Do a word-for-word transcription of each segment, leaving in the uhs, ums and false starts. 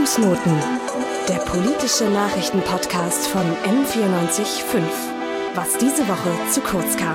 Fußnoten, der politische Nachrichtenpodcast von M vierundneunzig Komma fünf. Was diese Woche zu kurz kam.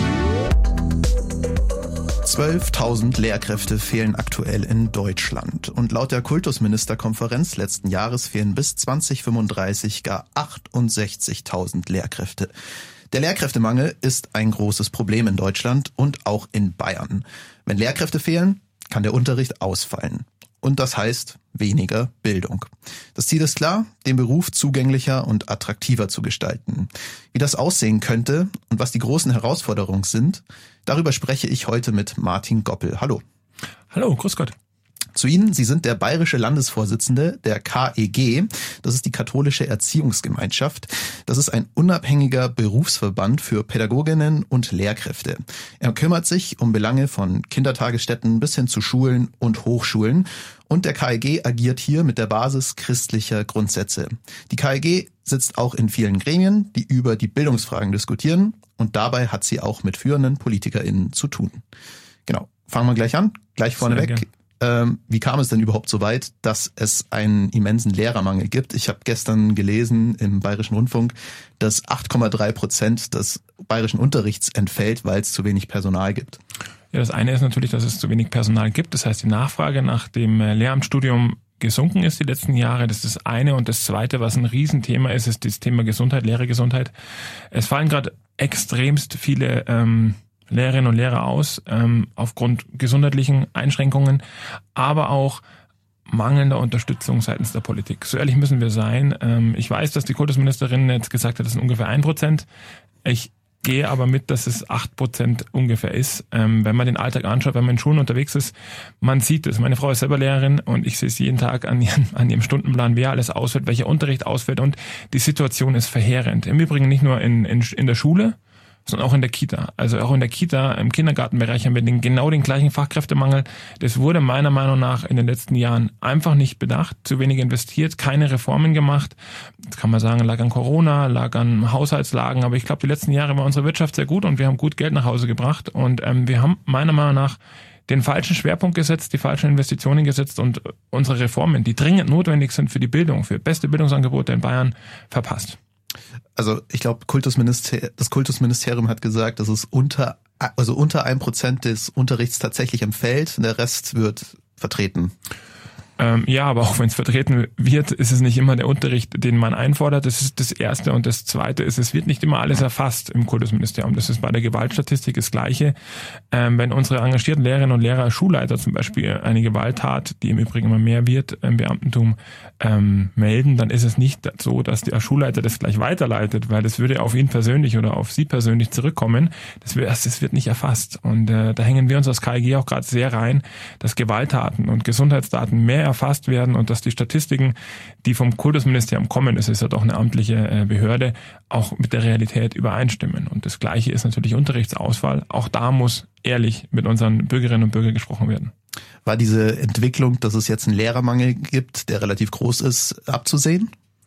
zwölftausend Lehrkräfte fehlen aktuell in Deutschland. Und laut der Kultusministerkonferenz letzten Jahres fehlen bis zwanzig fünfunddreißig gar achtundsechzigtausend Lehrkräfte. Der Lehrkräftemangel ist ein großes Problem in Deutschland und auch in Bayern. Wenn Lehrkräfte fehlen, kann der Unterricht ausfallen. Und das heißt weniger Bildung. Das Ziel ist klar, den Beruf zugänglicher und attraktiver zu gestalten. Wie das aussehen könnte und was die großen Herausforderungen sind, darüber spreche ich heute mit Martin Goppel. Hallo. Hallo, grüß Gott. Zu Ihnen, Sie sind der bayerische Landesvorsitzende der K E G, das ist die katholische Erziehungsgemeinschaft. Das ist ein unabhängiger Berufsverband für Pädagoginnen und Lehrkräfte. Er kümmert sich um Belange von Kindertagesstätten bis hin zu Schulen und Hochschulen. Und der K E G agiert hier mit der Basis christlicher Grundsätze. Die K E G sitzt auch in vielen Gremien, die über die Bildungsfragen diskutieren. Und dabei hat sie auch mit führenden PolitikerInnen zu tun. Genau, fangen wir gleich an, gleich vorneweg. Ähm, wie kam es denn überhaupt so weit, dass es einen immensen Lehrermangel gibt? Ich habe gestern gelesen im Bayerischen Rundfunk, dass acht Komma drei Prozent des bayerischen Unterrichts entfällt, weil es zu wenig Personal gibt. Ja, das eine ist natürlich, dass es zu wenig Personal gibt. Das heißt, die Nachfrage nach dem Lehramtsstudium gesunken ist die letzten Jahre. Das ist das eine. Und das zweite, was ein Riesenthema ist, ist das Thema Gesundheit, Lehrergesundheit. Es fallen gerade extremst viele ähm, Lehrerinnen und Lehrer aus, ähm, aufgrund gesundheitlichen Einschränkungen, aber auch mangelnder Unterstützung seitens der Politik. So ehrlich müssen wir sein. Ähm, ich weiß, dass die Kultusministerin jetzt gesagt hat, das sind ungefähr ein Prozent. Ich gehe aber mit, dass es acht Prozent ungefähr ist. Ähm, wenn man den Alltag anschaut, wenn man in Schulen unterwegs ist, man sieht es. Meine Frau ist selber Lehrerin und ich sehe es jeden Tag an ihrem, an ihrem Stundenplan, wer alles ausfällt, welcher Unterricht ausfällt, und die Situation ist verheerend. Im Übrigen nicht nur in, in, in der Schule, sondern auch in der Kita. Also auch in der Kita, im Kindergartenbereich haben wir den, genau den gleichen Fachkräftemangel. Das wurde meiner Meinung nach in den letzten Jahren einfach nicht bedacht, zu wenig investiert, keine Reformen gemacht. Das kann man sagen, lag an Corona, lag an Haushaltslagen, aber ich glaube, die letzten Jahre war unsere Wirtschaft sehr gut und wir haben gut Geld nach Hause gebracht und ähm, wir haben meiner Meinung nach den falschen Schwerpunkt gesetzt, die falschen Investitionen gesetzt und unsere Reformen, die dringend notwendig sind für die Bildung, für beste Bildungsangebote in Bayern, verpasst. Also ich glaube, Kultusminister- das Kultusministerium hat gesagt, dass es unter also unter ein Prozent des Unterrichts tatsächlich entfällt, der Rest wird vertreten. Ähm, ja, aber auch wenn es vertreten wird, ist es nicht immer der Unterricht, den man einfordert. Das ist das Erste. Und das Zweite ist, es wird nicht immer alles erfasst im Kultusministerium. Das ist bei der Gewaltstatistik das Gleiche. Ähm, wenn unsere engagierten Lehrerinnen und Lehrer, Schulleiter zum Beispiel, eine Gewalttat, die im Übrigen immer mehr wird im Beamtentum, ähm, melden, dann ist es nicht so, dass der Schulleiter das gleich weiterleitet, weil das würde auf ihn persönlich oder auf sie persönlich zurückkommen. Das wird, das wird nicht erfasst. Und äh, da hängen wir uns als K E G auch gerade sehr rein, dass Gewalttaten und Gesundheitsdaten mehr erfasst werden und dass die Statistiken, die vom Kultusministerium kommen, es ist ja doch eine amtliche Behörde, auch mit der Realität übereinstimmen. Und das Gleiche ist natürlich Unterrichtsausfall. Auch da muss ehrlich mit unseren Bürgerinnen und Bürgern gesprochen werden. War diese Entwicklung, dass es jetzt einen Lehrermangel gibt, der relativ groß ist, abzusehen?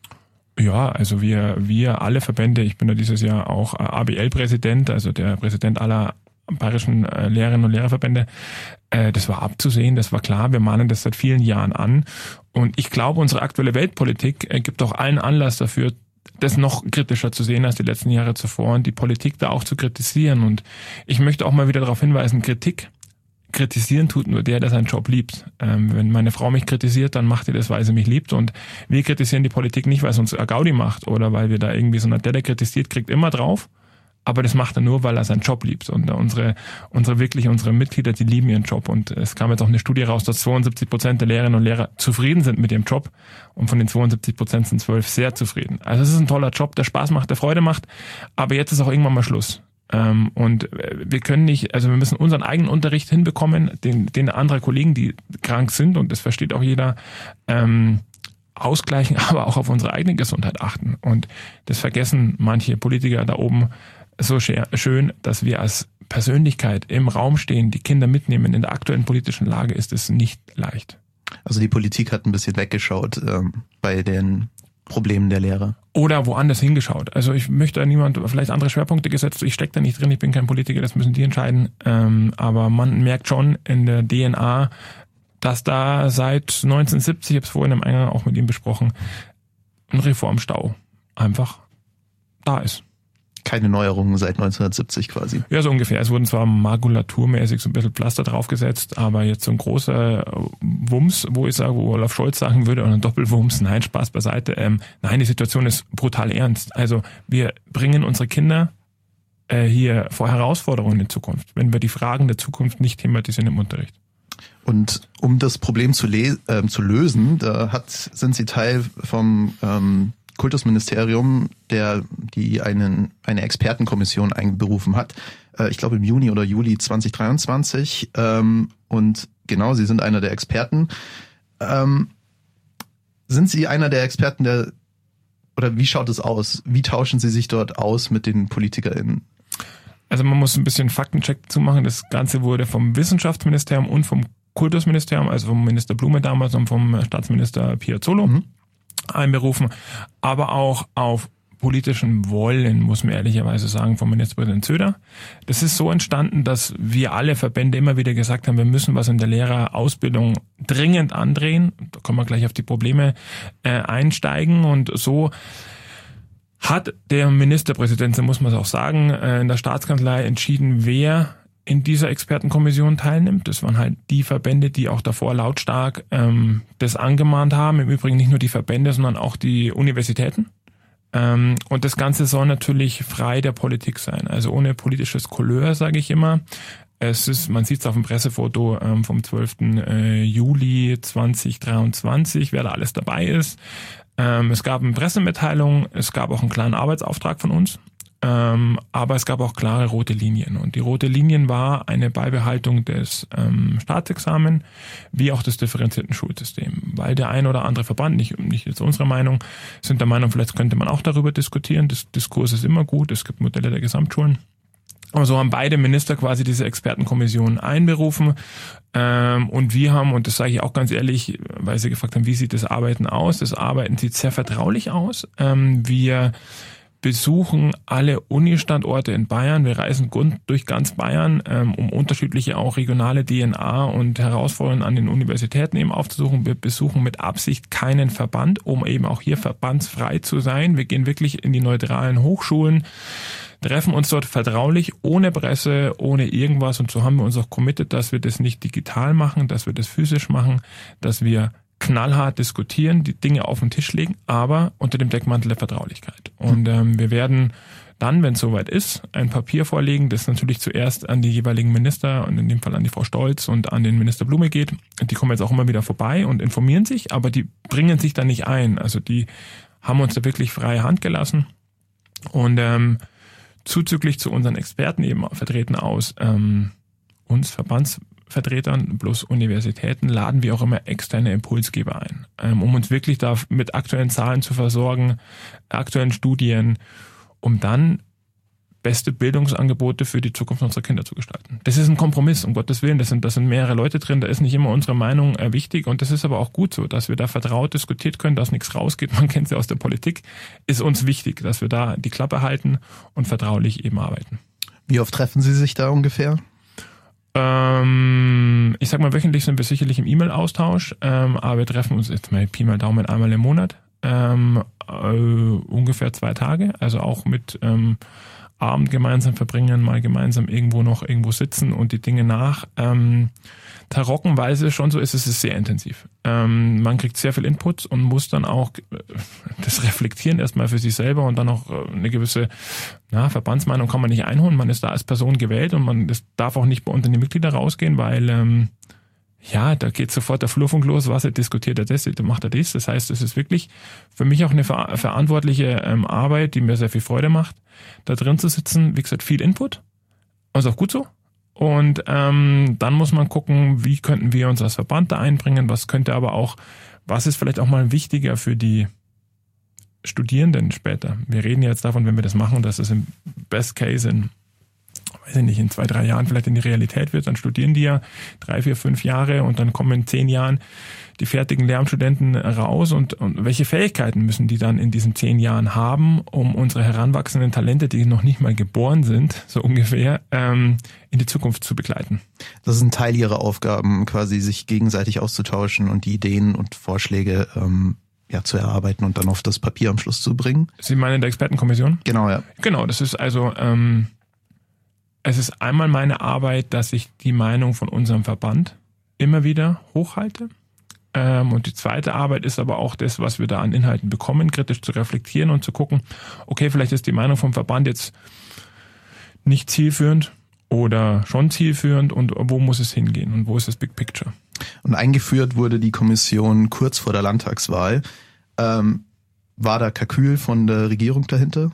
Ja, also wir, wir alle Verbände, ich bin ja dieses Jahr auch A B L-Präsident, also der Präsident aller bayerischen Lehrerinnen und Lehrerverbände, das war abzusehen, das war klar, wir mahnen das seit vielen Jahren an und ich glaube, unsere aktuelle Weltpolitik gibt auch allen Anlass dafür, das noch kritischer zu sehen als die letzten Jahre zuvor und die Politik da auch zu kritisieren. Und ich möchte auch mal wieder darauf hinweisen, Kritik, kritisieren tut nur der, der seinen Job liebt. Ähm, wenn meine Frau mich kritisiert, dann macht sie das, weil sie mich liebt, und wir kritisieren die Politik nicht, weil es uns Gaudi macht oder weil wir da irgendwie so, der, der kritisiert, kriegt immer drauf. Aber das macht er nur, weil er seinen Job liebt. Und unsere, unsere wirklich, unsere Mitglieder, die lieben ihren Job. Und es kam jetzt auch eine Studie raus, dass zweiundsiebzig Prozent der Lehrerinnen und Lehrer zufrieden sind mit ihrem Job. Und von den zweiundsiebzig Prozent sind zwölf sehr zufrieden. Also es ist ein toller Job, der Spaß macht, der Freude macht. Aber jetzt ist auch irgendwann mal Schluss. Und wir können nicht, also wir müssen unseren eigenen Unterricht hinbekommen, den, den anderer Kollegen, die krank sind, und das versteht auch jeder, ähm, ausgleichen, aber auch auf unsere eigene Gesundheit achten. Und das vergessen manche Politiker da oben so schön, dass wir als Persönlichkeit im Raum stehen, die Kinder mitnehmen. In der aktuellen politischen Lage ist es nicht leicht. Also die Politik hat ein bisschen weggeschaut ähm, bei den Problemen der Lehrer. Oder woanders hingeschaut. Also ich möchte da niemand, vielleicht andere Schwerpunkte gesetzt, ich stecke da nicht drin, ich bin kein Politiker, das müssen die entscheiden. Ähm, aber man merkt schon in der D N A dass da seit neunzehnhundertsiebzig, ich habe es vorhin im Eingang auch mit ihm besprochen, ein Reformstau einfach da ist. Keine Neuerungen seit neunzehnhundertsiebzig quasi. Ja, so ungefähr. Es wurden zwar makulaturmäßig so ein bisschen Pflaster draufgesetzt, aber jetzt so ein großer Wumms, wo ich sage, wo Olaf Scholz sagen würde, oder ein Doppelwumms, nein, Spaß beiseite. Ähm, nein, die Situation ist brutal ernst. Also wir bringen unsere Kinder äh, hier vor Herausforderungen in Zukunft, wenn wir die Fragen der Zukunft nicht thematisieren im Unterricht. Und um das Problem zu, le- äh, zu lösen, da hat, sind Sie Teil vom ähm, Kultusministerium, der die einen eine Expertenkommission einberufen hat. Äh, ich glaube im Juni oder Juli zwanzig dreiundzwanzig. Ähm, und genau, Sie sind einer der Experten. Ähm, sind Sie einer der Experten, der oder wie schaut es aus? Wie tauschen Sie sich dort aus mit den PolitikerInnen? Also man muss ein bisschen Faktencheck zu machen. Das Ganze wurde vom Wissenschaftsministerium und vom Kultusministerium, also vom Minister Blume damals und vom Staatsminister Piazzolo, mhm. einberufen, aber auch auf politischen Wollen, muss man ehrlicherweise sagen, vom Ministerpräsident Söder. Das ist so entstanden, dass wir alle Verbände immer wieder gesagt haben, wir müssen was in der Lehrerausbildung dringend andrehen. Da können wir gleich auf die Probleme äh, einsteigen und so hat der Ministerpräsident, so muss man es auch sagen, äh, in der Staatskanzlei entschieden, wer in dieser Expertenkommission teilnimmt. Das waren halt die Verbände, die auch davor lautstark ähm, das angemahnt haben. Im Übrigen nicht nur die Verbände, sondern auch die Universitäten. Ähm, und das Ganze soll natürlich frei der Politik sein, also ohne politisches Couleur, sage ich immer. Es ist, man sieht es auf dem Pressefoto ähm, vom zwölften Juli zweitausenddreiundzwanzig, wer da alles dabei ist. Ähm, es gab eine Pressemitteilung, es gab auch einen kleinen Arbeitsauftrag von uns. Ähm, aber es gab auch klare rote Linien. Und die rote Linien war eine Beibehaltung des ähm, Staatsexamen wie auch des differenzierten Schulsystems. Weil der ein oder andere Verband, nicht, nicht jetzt unsere Meinung, sind der Meinung, vielleicht könnte man auch darüber diskutieren. Das Diskurs ist immer gut, es gibt Modelle der Gesamtschulen. Aber so haben beide Minister quasi diese Expertenkommission einberufen. Ähm, und wir haben, und das sage ich auch ganz ehrlich, weil Sie gefragt haben, wie sieht das Arbeiten aus? Das Arbeiten sieht sehr vertraulich aus. Ähm, wir besuchen alle Uni-Standorte in Bayern. Wir reisen durch ganz Bayern, um unterschiedliche auch regionale D N A und Herausforderungen an den Universitäten eben aufzusuchen. Wir besuchen mit Absicht keinen Verband, um eben auch hier verbandsfrei zu sein. Wir gehen wirklich in die neutralen Hochschulen, treffen uns dort vertraulich, ohne Presse, ohne irgendwas. Und so haben wir uns auch committed, dass wir das nicht digital machen, dass wir das physisch machen, dass wir knallhart diskutieren, die Dinge auf den Tisch legen, aber unter dem Deckmantel der Vertraulichkeit. Und ähm, wir werden dann, wenn es soweit ist, ein Papier vorlegen, das natürlich zuerst an die jeweiligen Minister und in dem Fall an die Frau Stolz und an den Minister Blume geht. Die kommen jetzt auch immer wieder vorbei und informieren sich, aber die bringen sich da nicht ein. Also die haben uns da wirklich freie Hand gelassen. Und ähm, zuzüglich zu unseren Experten eben vertreten aus ähm, uns Verbands Vertretern plus Universitäten laden wir auch immer externe Impulsgeber ein, um uns wirklich da mit aktuellen Zahlen zu versorgen, aktuellen Studien, um dann beste Bildungsangebote für die Zukunft unserer Kinder zu gestalten. Das ist ein Kompromiss, um Gottes Willen, das sind, das sind mehrere Leute drin, da ist nicht immer unsere Meinung äh, wichtig und das ist aber auch gut so, dass wir da vertraut diskutiert können, dass nichts rausgeht, man kennt es ja aus der Politik, ist uns wichtig, dass wir da die Klappe halten und vertraulich eben arbeiten. Wie oft treffen Sie sich da ungefähr? Ähm, ich sag mal, wöchentlich sind wir sicherlich im E-Mail-Austausch, ähm, aber wir treffen uns jetzt mal Pi mal Daumen einmal im Monat, ähm, äh, ungefähr zwei Tage, also auch mit ähm, Abend gemeinsam verbringen, mal gemeinsam irgendwo noch irgendwo sitzen und die Dinge nach ähm, tarockenweise schon so ist, es ist sehr intensiv. Ähm, man kriegt sehr viel Input und muss dann auch das reflektieren erstmal für sich selber und dann auch eine gewisse na, Verbandsmeinung kann man nicht einholen. Man ist da als Person gewählt und man das darf auch nicht bei unter die Mitglieder rausgehen, weil ähm, ja, da geht sofort der Flurfunk los, was er diskutiert, er das, dann macht er das. Das heißt, es ist wirklich für mich auch eine ver- verantwortliche ähm, Arbeit, die mir sehr viel Freude macht, da drin zu sitzen. Wie gesagt, viel Input, also auch gut so. Und ähm, dann muss man gucken, wie könnten wir uns als Verband da einbringen, was könnte aber auch, was ist vielleicht auch mal wichtiger für die Studierenden später. Wir reden jetzt davon, wenn wir das machen, dass es im Best Case in weiß ich nicht, in zwei, drei Jahren vielleicht in die Realität wird, dann studieren die ja drei, vier, fünf Jahre und dann kommen in zehn Jahren die fertigen Lehramtsstudenten raus und, und welche Fähigkeiten müssen die dann in diesen zehn Jahren haben, um unsere heranwachsenden Talente, die noch nicht mal geboren sind, so ungefähr, ähm, in die Zukunft zu begleiten. Das ist ein Teil ihrer Aufgaben, quasi sich gegenseitig auszutauschen und die Ideen und Vorschläge ähm, ja zu erarbeiten und dann auf das Papier am Schluss zu bringen. Sie meinen in der Expertenkommission? Genau, ja. Genau, das ist also, ähm, es ist einmal meine Arbeit, dass ich die Meinung von unserem Verband immer wieder hochhalte. Und die zweite Arbeit ist aber auch das, was wir da an Inhalten bekommen, kritisch zu reflektieren und zu gucken, okay, vielleicht ist die Meinung vom Verband jetzt nicht zielführend oder schon zielführend und wo muss es hingehen und wo ist das Big Picture? Und eingeführt wurde die Kommission kurz vor der Landtagswahl. Ähm, war da Kalkül von der Regierung dahinter?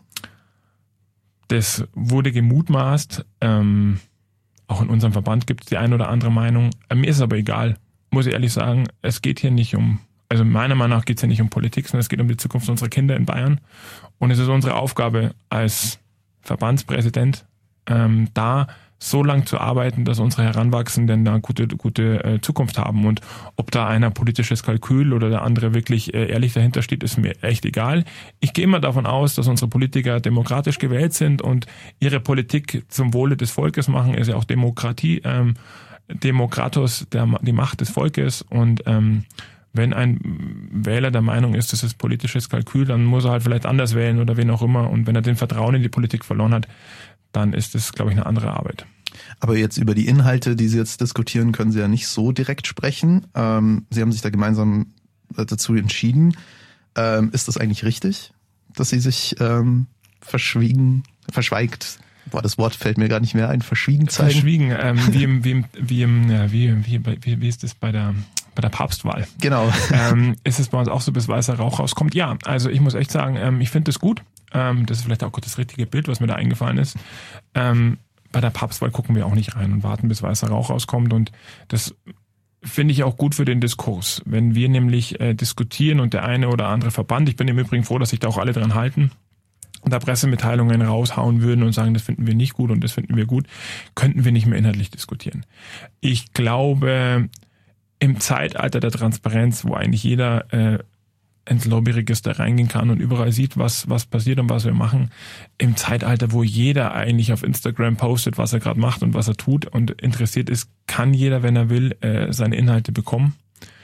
Das wurde gemutmaßt. Ähm, auch in unserem Verband gibt es die eine oder andere Meinung. Mir ist es aber egal. Muss ich ehrlich sagen, es geht hier nicht um, also meiner Meinung nach geht es hier nicht um Politik, sondern es geht um die Zukunft unserer Kinder in Bayern. Und es ist unsere Aufgabe als Verbandspräsident, ähm, da so lang zu arbeiten, dass unsere Heranwachsenden da gute gute äh, Zukunft haben. Und ob da einer politisches Kalkül oder der andere wirklich äh, ehrlich dahinter steht, ist mir echt egal. Ich gehe immer davon aus, dass unsere Politiker demokratisch gewählt sind und ihre Politik zum Wohle des Volkes machen, ist ja auch Demokratie, ähm, Demokratos, der, die Macht des Volkes und ähm, wenn ein Wähler der Meinung ist, das ist politisches Kalkül, dann muss er halt vielleicht anders wählen oder wen auch immer und wenn er den Vertrauen in die Politik verloren hat, dann ist das, glaube ich, eine andere Arbeit. Aber jetzt über die Inhalte, die Sie jetzt diskutieren, können Sie ja nicht so direkt sprechen. Ähm, Sie haben sich da gemeinsam dazu entschieden. Ähm, ist das eigentlich richtig, dass Sie sich ähm, verschwiegen, verschweigt Boah, das Wort fällt mir gar nicht mehr ein. Verschwiegen zeigen. Verschwiegen, ähm, wie im, wie im, wie im, ja, wie, wie, wie, wie ist das bei der, bei der Papstwahl? Genau. Ähm, ist es bei uns auch so, bis weißer Rauch rauskommt? Ja, also ich muss echt sagen, ähm, ich finde das gut. Ähm, das ist vielleicht auch das richtige Bild, was mir da eingefallen ist. Ähm, bei der Papstwahl gucken wir auch nicht rein und warten, bis weißer Rauch rauskommt und das finde ich auch gut für den Diskurs. Wenn wir nämlich äh, diskutieren und der eine oder andere Verband, ich bin im Übrigen froh, dass sich da auch alle dran halten, da Pressemitteilungen raushauen würden und sagen, das finden wir nicht gut und das finden wir gut, könnten wir nicht mehr inhaltlich diskutieren. Ich glaube, im Zeitalter der Transparenz, wo eigentlich jeder äh, ins Lobbyregister reingehen kann und überall sieht, was was passiert und was wir machen, im Zeitalter, wo jeder eigentlich auf Instagram postet, was er gerade macht und was er tut und interessiert ist, kann jeder, wenn er will, äh, seine Inhalte bekommen.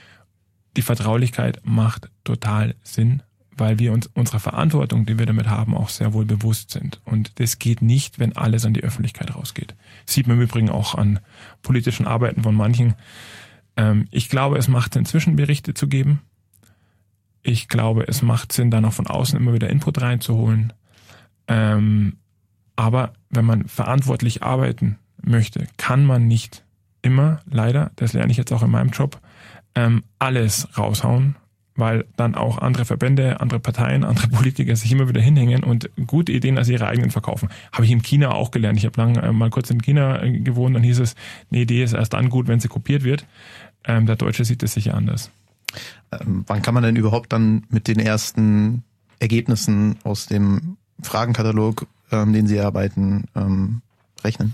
Die Vertraulichkeit macht total Sinn, weil wir uns unserer Verantwortung, die wir damit haben, auch sehr wohl bewusst sind. Und das geht nicht, wenn alles an die Öffentlichkeit rausgeht. Das sieht man im Übrigen auch an politischen Arbeiten von manchen. Ähm, ich glaube, es macht Sinn, Zwischenberichte zu geben. Ich glaube, es macht Sinn, da noch von außen immer wieder Input reinzuholen. Ähm, aber wenn man verantwortlich arbeiten möchte, kann man nicht immer, leider, das lerne ich jetzt auch in meinem Job, ähm, alles raushauen, weil dann auch andere Verbände, andere Parteien, andere Politiker sich immer wieder hinhängen und gute Ideen als ihre eigenen verkaufen. Habe ich in China auch gelernt. Ich habe lange äh, mal kurz in China äh, gewohnt, dann hieß es, eine Idee ist erst dann gut, wenn sie kopiert wird. Ähm, der Deutsche sieht das sicher anders. Ähm, wann kann man denn überhaupt dann mit den ersten Ergebnissen aus dem Fragenkatalog, ähm, den Sie erarbeiten, ähm, rechnen?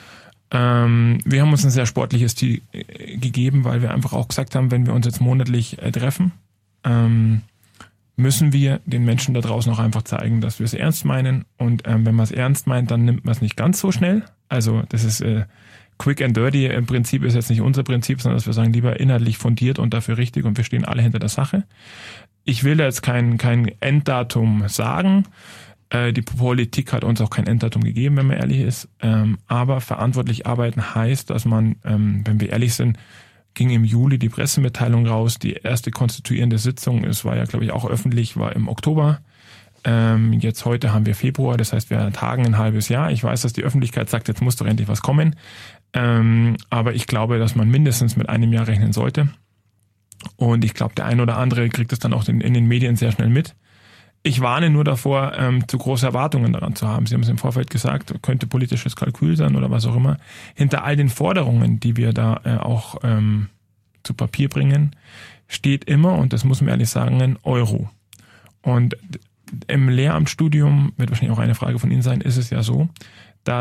Ähm, wir haben uns ein sehr sportliches Ziel äh, gegeben, weil wir einfach auch gesagt haben, wenn wir uns jetzt monatlich äh, treffen, ähm, müssen wir den Menschen da draußen auch einfach zeigen, dass wir es ernst meinen. Und ähm, wenn man es ernst meint, dann nimmt man es nicht ganz so schnell. Also das ist äh, quick and dirty. Im Prinzip ist jetzt nicht unser Prinzip, sondern dass wir sagen, lieber inhaltlich fundiert und dafür richtig und wir stehen alle hinter der Sache. Ich will da jetzt kein, kein Enddatum sagen. Äh, die Politik hat uns auch kein Enddatum gegeben, wenn man ehrlich ist. Ähm, aber verantwortlich arbeiten heißt, dass man, ähm, wenn wir ehrlich sind, ging im Juli die Pressemitteilung raus, die erste konstituierende Sitzung, es war ja, glaube ich, auch öffentlich, war im Oktober. Ähm, jetzt heute haben wir Februar, das heißt, wir tagen ein halbes Jahr. Ich weiß, dass die Öffentlichkeit sagt, jetzt muss doch endlich was kommen. Ähm, aber ich glaube, dass man mindestens mit einem Jahr rechnen sollte. Und ich glaube, der ein oder andere kriegt es dann auch in, in den Medien sehr schnell mit. Ich warne nur davor, ähm, zu große Erwartungen daran zu haben. Sie haben es im Vorfeld gesagt, könnte politisches Kalkül sein oder was auch immer. Hinter all den Forderungen, die wir da äh, auch ähm, zu Papier bringen, steht immer, und das muss man ehrlich sagen, ein Euro. Und im Lehramtsstudium, wird wahrscheinlich auch eine Frage von Ihnen sein, ist es ja so, dass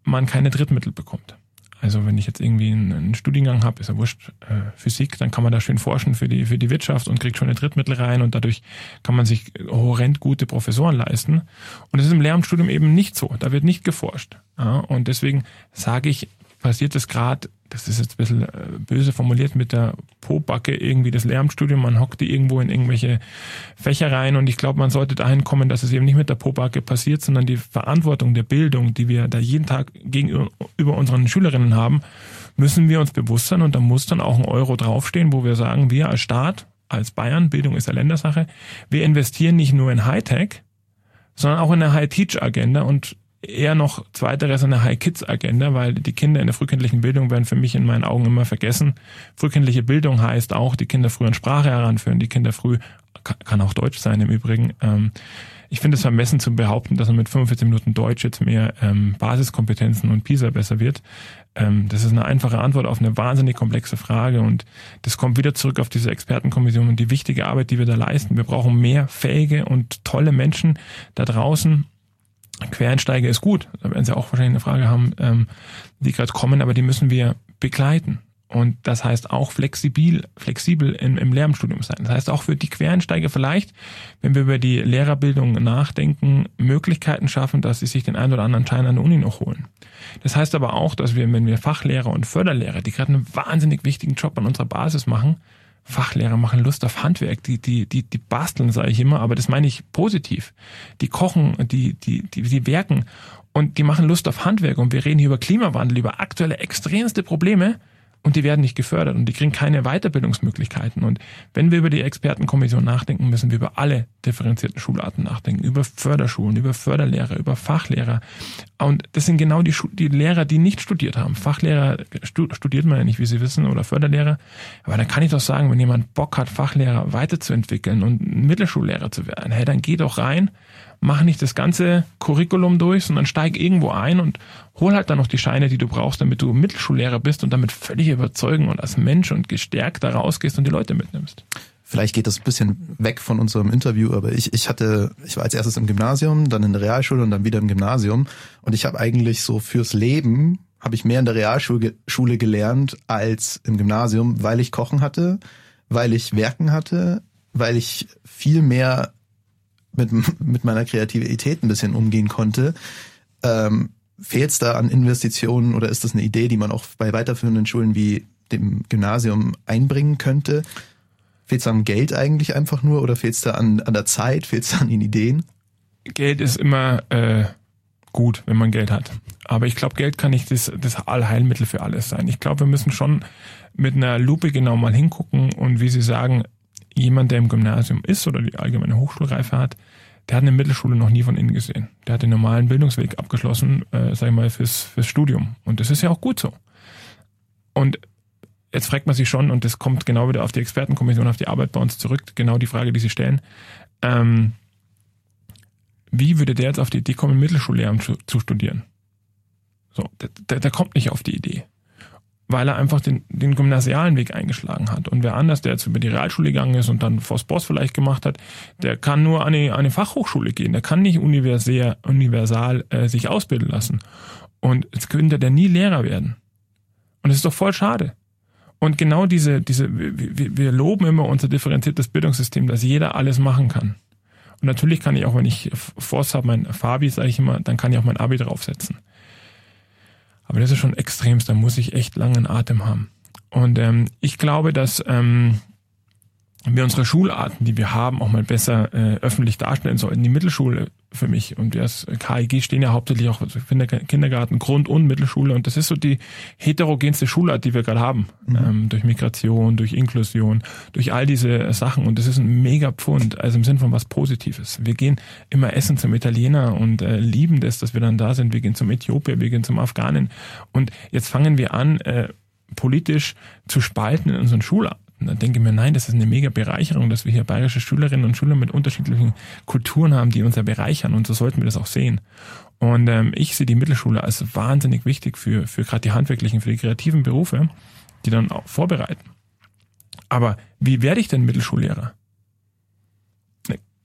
man keine Drittmittel bekommt. Also wenn ich jetzt irgendwie einen, einen Studiengang habe, ist ja wurscht, äh, Physik, dann kann man da schön forschen für die für die Wirtschaft und kriegt schon eine Drittmittel rein und dadurch kann man sich horrend gute Professoren leisten. Und das ist im Lehramtsstudium eben nicht so. Da wird nicht geforscht. Ja, und deswegen sage ich, passiert es gerade, das ist jetzt ein bisschen böse formuliert, mit der Po-Backe irgendwie das Lehramtsstudium, man hockt die irgendwo in irgendwelche Fächer rein und ich glaube, man sollte dahin kommen, dass es eben nicht mit der Po-Backe passiert, sondern die Verantwortung der Bildung, die wir da jeden Tag gegenüber unseren Schülerinnen haben, müssen wir uns bewusst sein und da muss dann auch ein Euro draufstehen, wo wir sagen, wir als Staat, als Bayern, Bildung ist ja Ländersache, wir investieren nicht nur in Hightech, sondern auch in eine High-Teach-Agenda und eher noch zweiteres eine High-Kids-Agenda, weil die Kinder in der frühkindlichen Bildung werden für mich in meinen Augen immer vergessen. Frühkindliche Bildung heißt auch, die Kinder früh an Sprache heranführen, die Kinder früh, kann auch Deutsch sein im Übrigen. Ich finde es vermessen zu behaupten, dass man mit fünfundvierzig Minuten Deutsch jetzt mehr Basiskompetenzen und PISA besser wird. Das ist eine einfache Antwort auf eine wahnsinnig komplexe Frage und das kommt wieder zurück auf diese Expertenkommission und die wichtige Arbeit, die wir da leisten. Wir brauchen mehr fähige und tolle Menschen da draußen. Quereinsteiger ist gut, da werden Sie auch wahrscheinlich eine Frage haben, ähm, die gerade kommen, aber die müssen wir begleiten. Und das heißt auch flexibel, flexibel im, im Lehramtsstudium sein. Das heißt auch für die Quereinsteiger vielleicht, wenn wir über die Lehrerbildung nachdenken, Möglichkeiten schaffen, dass sie sich den einen oder anderen Schein an der Uni noch holen. Das heißt aber auch, dass wir, wenn wir Fachlehrer und Förderlehrer, die gerade einen wahnsinnig wichtigen Job an unserer Basis machen, Fachlehrer machen Lust auf Handwerk, die die die die basteln, sage ich immer, aber das meine ich positiv. Die kochen, die die die die werken und die machen Lust auf Handwerk und wir reden hier über Klimawandel, über aktuelle extremste Probleme und die werden nicht gefördert und die kriegen keine Weiterbildungsmöglichkeiten. Und wenn wir über die Expertenkommission nachdenken, müssen wir über alle differenzierten Schularten nachdenken, über Förderschulen, über Förderlehrer, über Fachlehrer. Und das sind genau die, Schu- die Lehrer, die nicht studiert haben. Fachlehrer stu- studiert man ja nicht, wie Sie wissen, oder Förderlehrer. Aber dann kann ich doch sagen, wenn jemand Bock hat, Fachlehrer weiterzuentwickeln und Mittelschullehrer zu werden, hey, dann geh doch rein, mach nicht das ganze Curriculum durch, sondern steig irgendwo ein und hol halt dann noch die Scheine, die du brauchst, damit du Mittelschullehrer bist und damit völlig überzeugen und als Mensch und gestärkt da rausgehst und die Leute mitnimmst. Vielleicht geht das ein bisschen weg von unserem Interview, aber ich, ich hatte, ich war als erstes im Gymnasium, dann in der Realschule und dann wieder im Gymnasium und ich habe eigentlich so fürs Leben, habe ich mehr in der Realschule Schule gelernt als im Gymnasium, weil ich Kochen hatte, weil ich Werken hatte, weil ich viel mehr mit mit meiner Kreativität ein bisschen umgehen konnte. Ähm, fehlt es da an Investitionen oder ist das eine Idee, die man auch bei weiterführenden Schulen wie dem Gymnasium einbringen könnte? Fehlt es an Geld eigentlich einfach nur oder fehlt es da an, an der Zeit, fehlt es an den Ideen? Geld ist immer äh, gut, wenn man Geld hat. Aber ich glaube, Geld kann nicht das, das Allheilmittel für alles sein. Ich glaube, wir müssen schon mit einer Lupe genau mal hingucken und wie Sie sagen, jemand, der im Gymnasium ist oder die allgemeine Hochschulreife hat, der hat eine Mittelschule noch nie von innen gesehen. Der hat den normalen Bildungsweg abgeschlossen, äh, sag ich mal, fürs, fürs Studium. Und das ist ja auch gut so. Und jetzt fragt man sich schon, und das kommt genau wieder auf die Expertenkommission, auf die Arbeit bei uns zurück, genau die Frage, die Sie stellen, ähm, wie würde der jetzt auf die Idee kommen, Mittelschullehramt zu, zu studieren? So, der, der, der kommt nicht auf die Idee, weil er einfach den, den gymnasialen Weg eingeschlagen hat. Und wer anders, der jetzt über die Realschule gegangen ist und dann Voss-Boss vielleicht gemacht hat, der kann nur an eine, an eine Fachhochschule gehen. Der kann nicht universal, universal äh, sich ausbilden lassen. Und jetzt könnte der nie Lehrer werden. Und das ist doch voll schade. Und genau diese, diese, wir, wir loben immer unser differenziertes Bildungssystem, dass jeder alles machen kann. Und natürlich kann ich auch, wenn ich Voss habe, mein Fabi, sage ich immer, dann kann ich auch mein Abi draufsetzen. Aber das ist schon extremst, da muss ich echt langen Atem haben. Und ähm, ich glaube, dass ähm, wir unsere Schularten, die wir haben, auch mal besser äh, öffentlich darstellen sollten. Die Mittelschule für mich und das K I G stehen ja hauptsächlich auch für Kindergarten, Grund- und Mittelschule. Und das ist so die heterogenste Schulart, die wir gerade haben. Mhm. Ähm, durch Migration, durch Inklusion, durch all diese Sachen. Und das ist ein mega Pfund, also im Sinn von was Positives. Wir gehen immer essen zum Italiener und äh, lieben das, dass wir dann da sind. Wir gehen zum Äthiopier, wir gehen zum Afghanen. Und jetzt fangen wir an, äh, politisch zu spalten in unseren Schularten. Dann denke ich mir, nein, das ist eine mega Bereicherung, dass wir hier bayerische Schülerinnen und Schüler mit unterschiedlichen Kulturen haben, die uns ja bereichern, und so sollten wir das auch sehen. Und ähm, ich sehe die Mittelschule als wahnsinnig wichtig für für gerade die handwerklichen, für die kreativen Berufe, die dann auch vorbereiten. Aber wie werde ich denn Mittelschullehrer?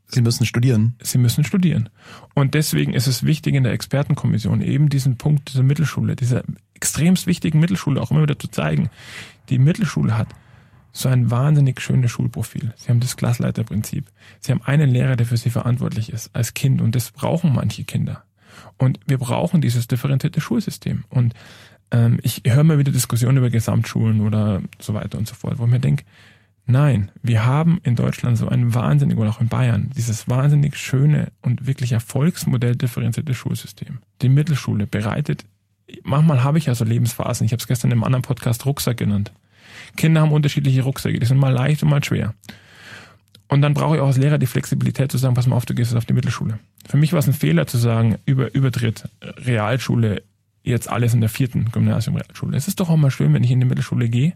Sie müssen studieren. Sie müssen studieren. Und deswegen ist es wichtig in der Expertenkommission eben diesen Punkt dieser Mittelschule, dieser extremst wichtigen Mittelschule auch immer wieder zu zeigen. Die Mittelschule hat so ein wahnsinnig schönes Schulprofil. Sie haben das Klassleiterprinzip. Sie haben einen Lehrer, der für sie verantwortlich ist als Kind. Und das brauchen manche Kinder. Und wir brauchen dieses differenzierte Schulsystem. Und ähm, ich höre mal wieder Diskussionen über Gesamtschulen oder so weiter und so fort, wo ich mir denke, nein, wir haben in Deutschland so ein wahnsinnig, oder auch in Bayern, dieses wahnsinnig schöne und wirklich Erfolgsmodell differenzierte Schulsystem. Die Mittelschule bereitet, manchmal habe ich ja so Lebensphasen, ich habe es gestern im anderen Podcast Rucksack genannt. Kinder haben unterschiedliche Rucksäcke, die sind mal leicht und mal schwer. Und dann brauche ich auch als Lehrer die Flexibilität zu sagen, pass mal auf, du gehst jetzt auf die Mittelschule. Für mich war es ein Fehler zu sagen, über Übertritt, Realschule, jetzt alles in der vierten Gymnasium-Realschule. Es ist doch auch mal schön, wenn ich in die Mittelschule gehe,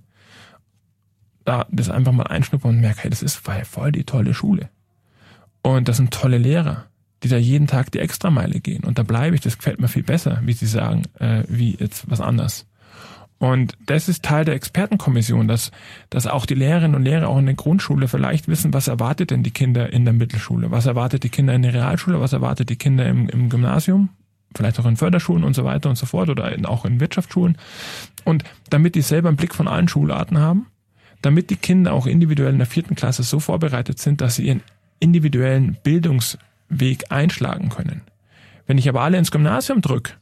da das einfach mal einschnuppern und merke, hey, das ist voll die tolle Schule. Und das sind tolle Lehrer, die da jeden Tag die Extrameile gehen. Und da bleibe ich, das gefällt mir viel besser, wie sie sagen, äh, wie jetzt was anderes. Und das ist Teil der Expertenkommission, dass, dass auch die Lehrerinnen und Lehrer auch in der Grundschule vielleicht wissen, was erwartet denn die Kinder in der Mittelschule, was erwartet die Kinder in der Realschule, was erwartet die Kinder im, im Gymnasium, vielleicht auch in Förderschulen und so weiter und so fort oder in, auch in Wirtschaftsschulen. Und damit die selber einen Blick von allen Schularten haben, damit die Kinder auch individuell in der vierten Klasse so vorbereitet sind, dass sie ihren individuellen Bildungsweg einschlagen können. Wenn ich aber alle ins Gymnasium drücke,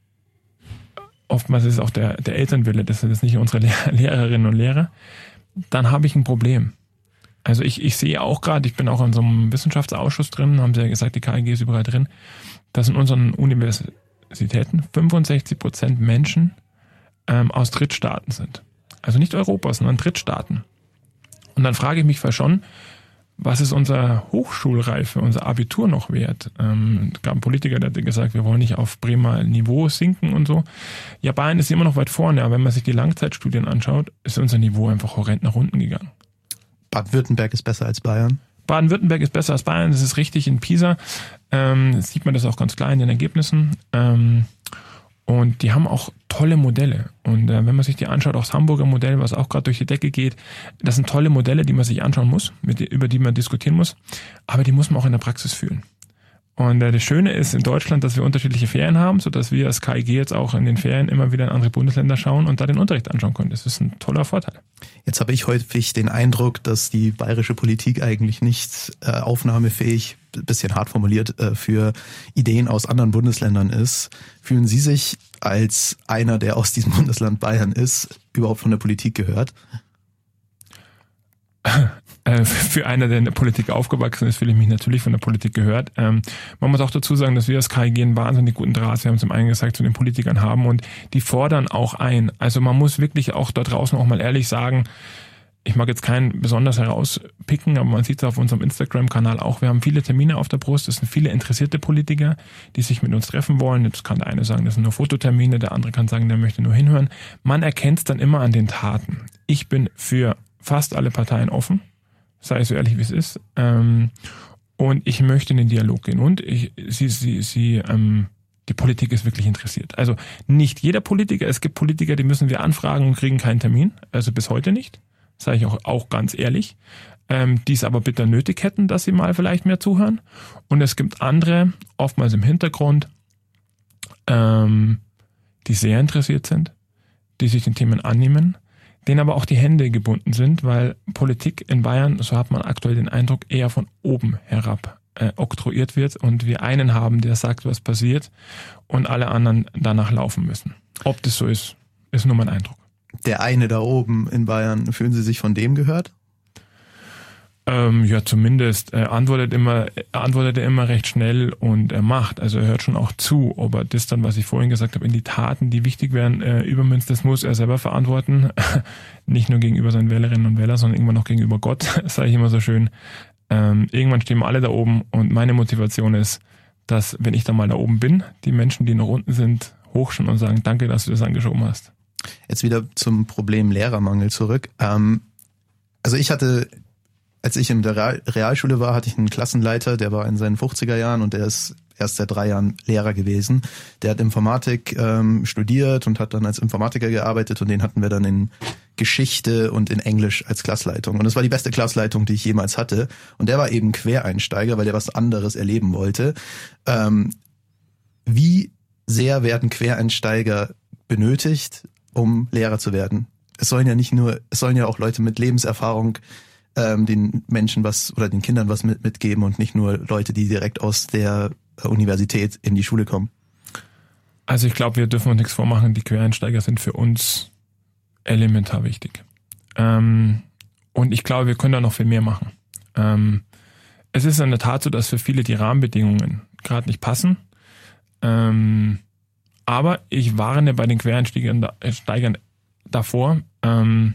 oftmals ist es auch der, der Elternwille, das sind jetzt nicht unsere Lehr- Lehrerinnen und Lehrer, dann habe ich ein Problem. Also ich, ich sehe auch gerade, ich bin auch in so einem Wissenschaftsausschuss drin, haben sie ja gesagt, die K I G ist überall drin, dass in unseren Universitäten fünfundsechzig Prozent Menschen ähm, aus Drittstaaten sind. Also nicht Europa, sondern Drittstaaten. Und dann frage ich mich schon, was ist unsere Hochschulreife, unser Abitur noch wert? Ähm, es gab einen Politiker, der hat gesagt, wir wollen nicht auf Bremer Niveau sinken und so. Ja, Bayern ist immer noch weit vorne, aber wenn man sich die Langzeitstudien anschaut, ist unser Niveau einfach horrend nach unten gegangen. Baden-Württemberg ist besser als Bayern? Baden-Württemberg ist besser als Bayern, das ist richtig. In Pisa ähm, sieht man das auch ganz klar in den Ergebnissen. Ähm, Und die haben auch tolle Modelle. Und äh, wenn man sich die anschaut, auch das Hamburger Modell, was auch gerade durch die Decke geht, das sind tolle Modelle, die man sich anschauen muss, mit, über die man diskutieren muss. Aber die muss man auch in der Praxis fühlen. Und äh, das Schöne ist in Deutschland, dass wir unterschiedliche Ferien haben, sodass wir als K I G jetzt auch in den Ferien immer wieder in andere Bundesländer schauen und da den Unterricht anschauen können. Das ist ein toller Vorteil. Jetzt habe ich häufig den Eindruck, dass die bayerische Politik eigentlich nicht äh, aufnahmefähig, bisschen hart formuliert, äh, für Ideen aus anderen Bundesländern ist. Fühlen Sie sich als einer, der aus diesem Bundesland Bayern ist, überhaupt von der Politik gehört? Für einer, der in der Politik aufgewachsen ist, fühle ich mich natürlich von der Politik gehört. Ähm, man muss auch dazu sagen, dass wir als K I G einen wahnsinnig guten Draht, Sie haben es zum einen gesagt, zu den Politikern haben und die fordern auch ein. Also man muss wirklich auch da draußen auch mal ehrlich sagen, ich mag jetzt keinen besonders herauspicken, aber man sieht es auf unserem Instagram-Kanal auch. Wir haben viele Termine auf der Brust. Es sind viele interessierte Politiker, die sich mit uns treffen wollen. Jetzt kann der eine sagen, das sind nur Fototermine, der andere kann sagen, der möchte nur hinhören. Man erkennt es dann immer an den Taten. Ich bin für fast alle Parteien offen, sei es so ehrlich wie es ist. Ähm, und ich möchte in den Dialog gehen. Und ich, sie, sie, sie, ähm, die Politik ist wirklich interessiert. Also nicht jeder Politiker. Es gibt Politiker, die müssen wir anfragen und kriegen keinen Termin. Also bis heute nicht. Sage ich auch, auch ganz ehrlich, ähm, die es aber bitter nötig hätten, dass sie mal vielleicht mehr zuhören. Und es gibt andere, oftmals im Hintergrund, ähm, die sehr interessiert sind, die sich den Themen annehmen, denen aber auch die Hände gebunden sind, weil Politik in Bayern, so hat man aktuell den Eindruck, eher von oben herab äh, oktroyiert wird und wir einen haben, der sagt, was passiert und alle anderen danach laufen müssen. Ob das so ist, ist nur mein Eindruck. Der eine da oben in Bayern, fühlen Sie sich von dem gehört? Ähm, ja, zumindest. Er antwortet immer, antwortet er immer recht schnell und er macht. Also er hört schon auch zu. Ob er das dann, was ich vorhin gesagt habe, in die Taten, die wichtig wären, äh, übermünzt, das muss er selber verantworten. Nicht nur gegenüber seinen Wählerinnen und Wählern, sondern irgendwann auch gegenüber Gott, sage ich immer so schön. Ähm, irgendwann stehen wir alle da oben und meine Motivation ist, dass, wenn ich dann mal da oben bin, die Menschen, die noch unten sind, hochschauen und sagen, danke, dass du das angeschoben hast. Jetzt wieder zum Problem Lehrermangel zurück. Ähm, also ich hatte, als ich in der Real- Realschule war, hatte ich einen Klassenleiter, der war in seinen fünfziger Jahren und der ist erst seit drei Jahren Lehrer gewesen. Der hat Informatik ähm, studiert und hat dann als Informatiker gearbeitet und den hatten wir dann in Geschichte und in Englisch als Klassleitung. Und das war die beste Klassleitung, die ich jemals hatte. Und der war eben Quereinsteiger, weil der was anderes erleben wollte. Ähm, wie sehr werden Quereinsteiger benötigt, um Lehrer zu werden? Es sollen ja nicht nur, es sollen ja auch Leute mit Lebenserfahrung ähm, den Menschen was oder den Kindern was mit, mitgeben und nicht nur Leute, die direkt aus der Universität in die Schule kommen. Also ich glaube, wir dürfen uns nichts vormachen. Die Quereinsteiger sind für uns elementar wichtig. Ähm, und ich glaube, wir können da noch viel mehr machen. Ähm, es ist in der Tat so, dass für viele die Rahmenbedingungen gerade nicht passen. Ähm, aber ich warne bei den Quereinsteigern Steigern davor, ähm,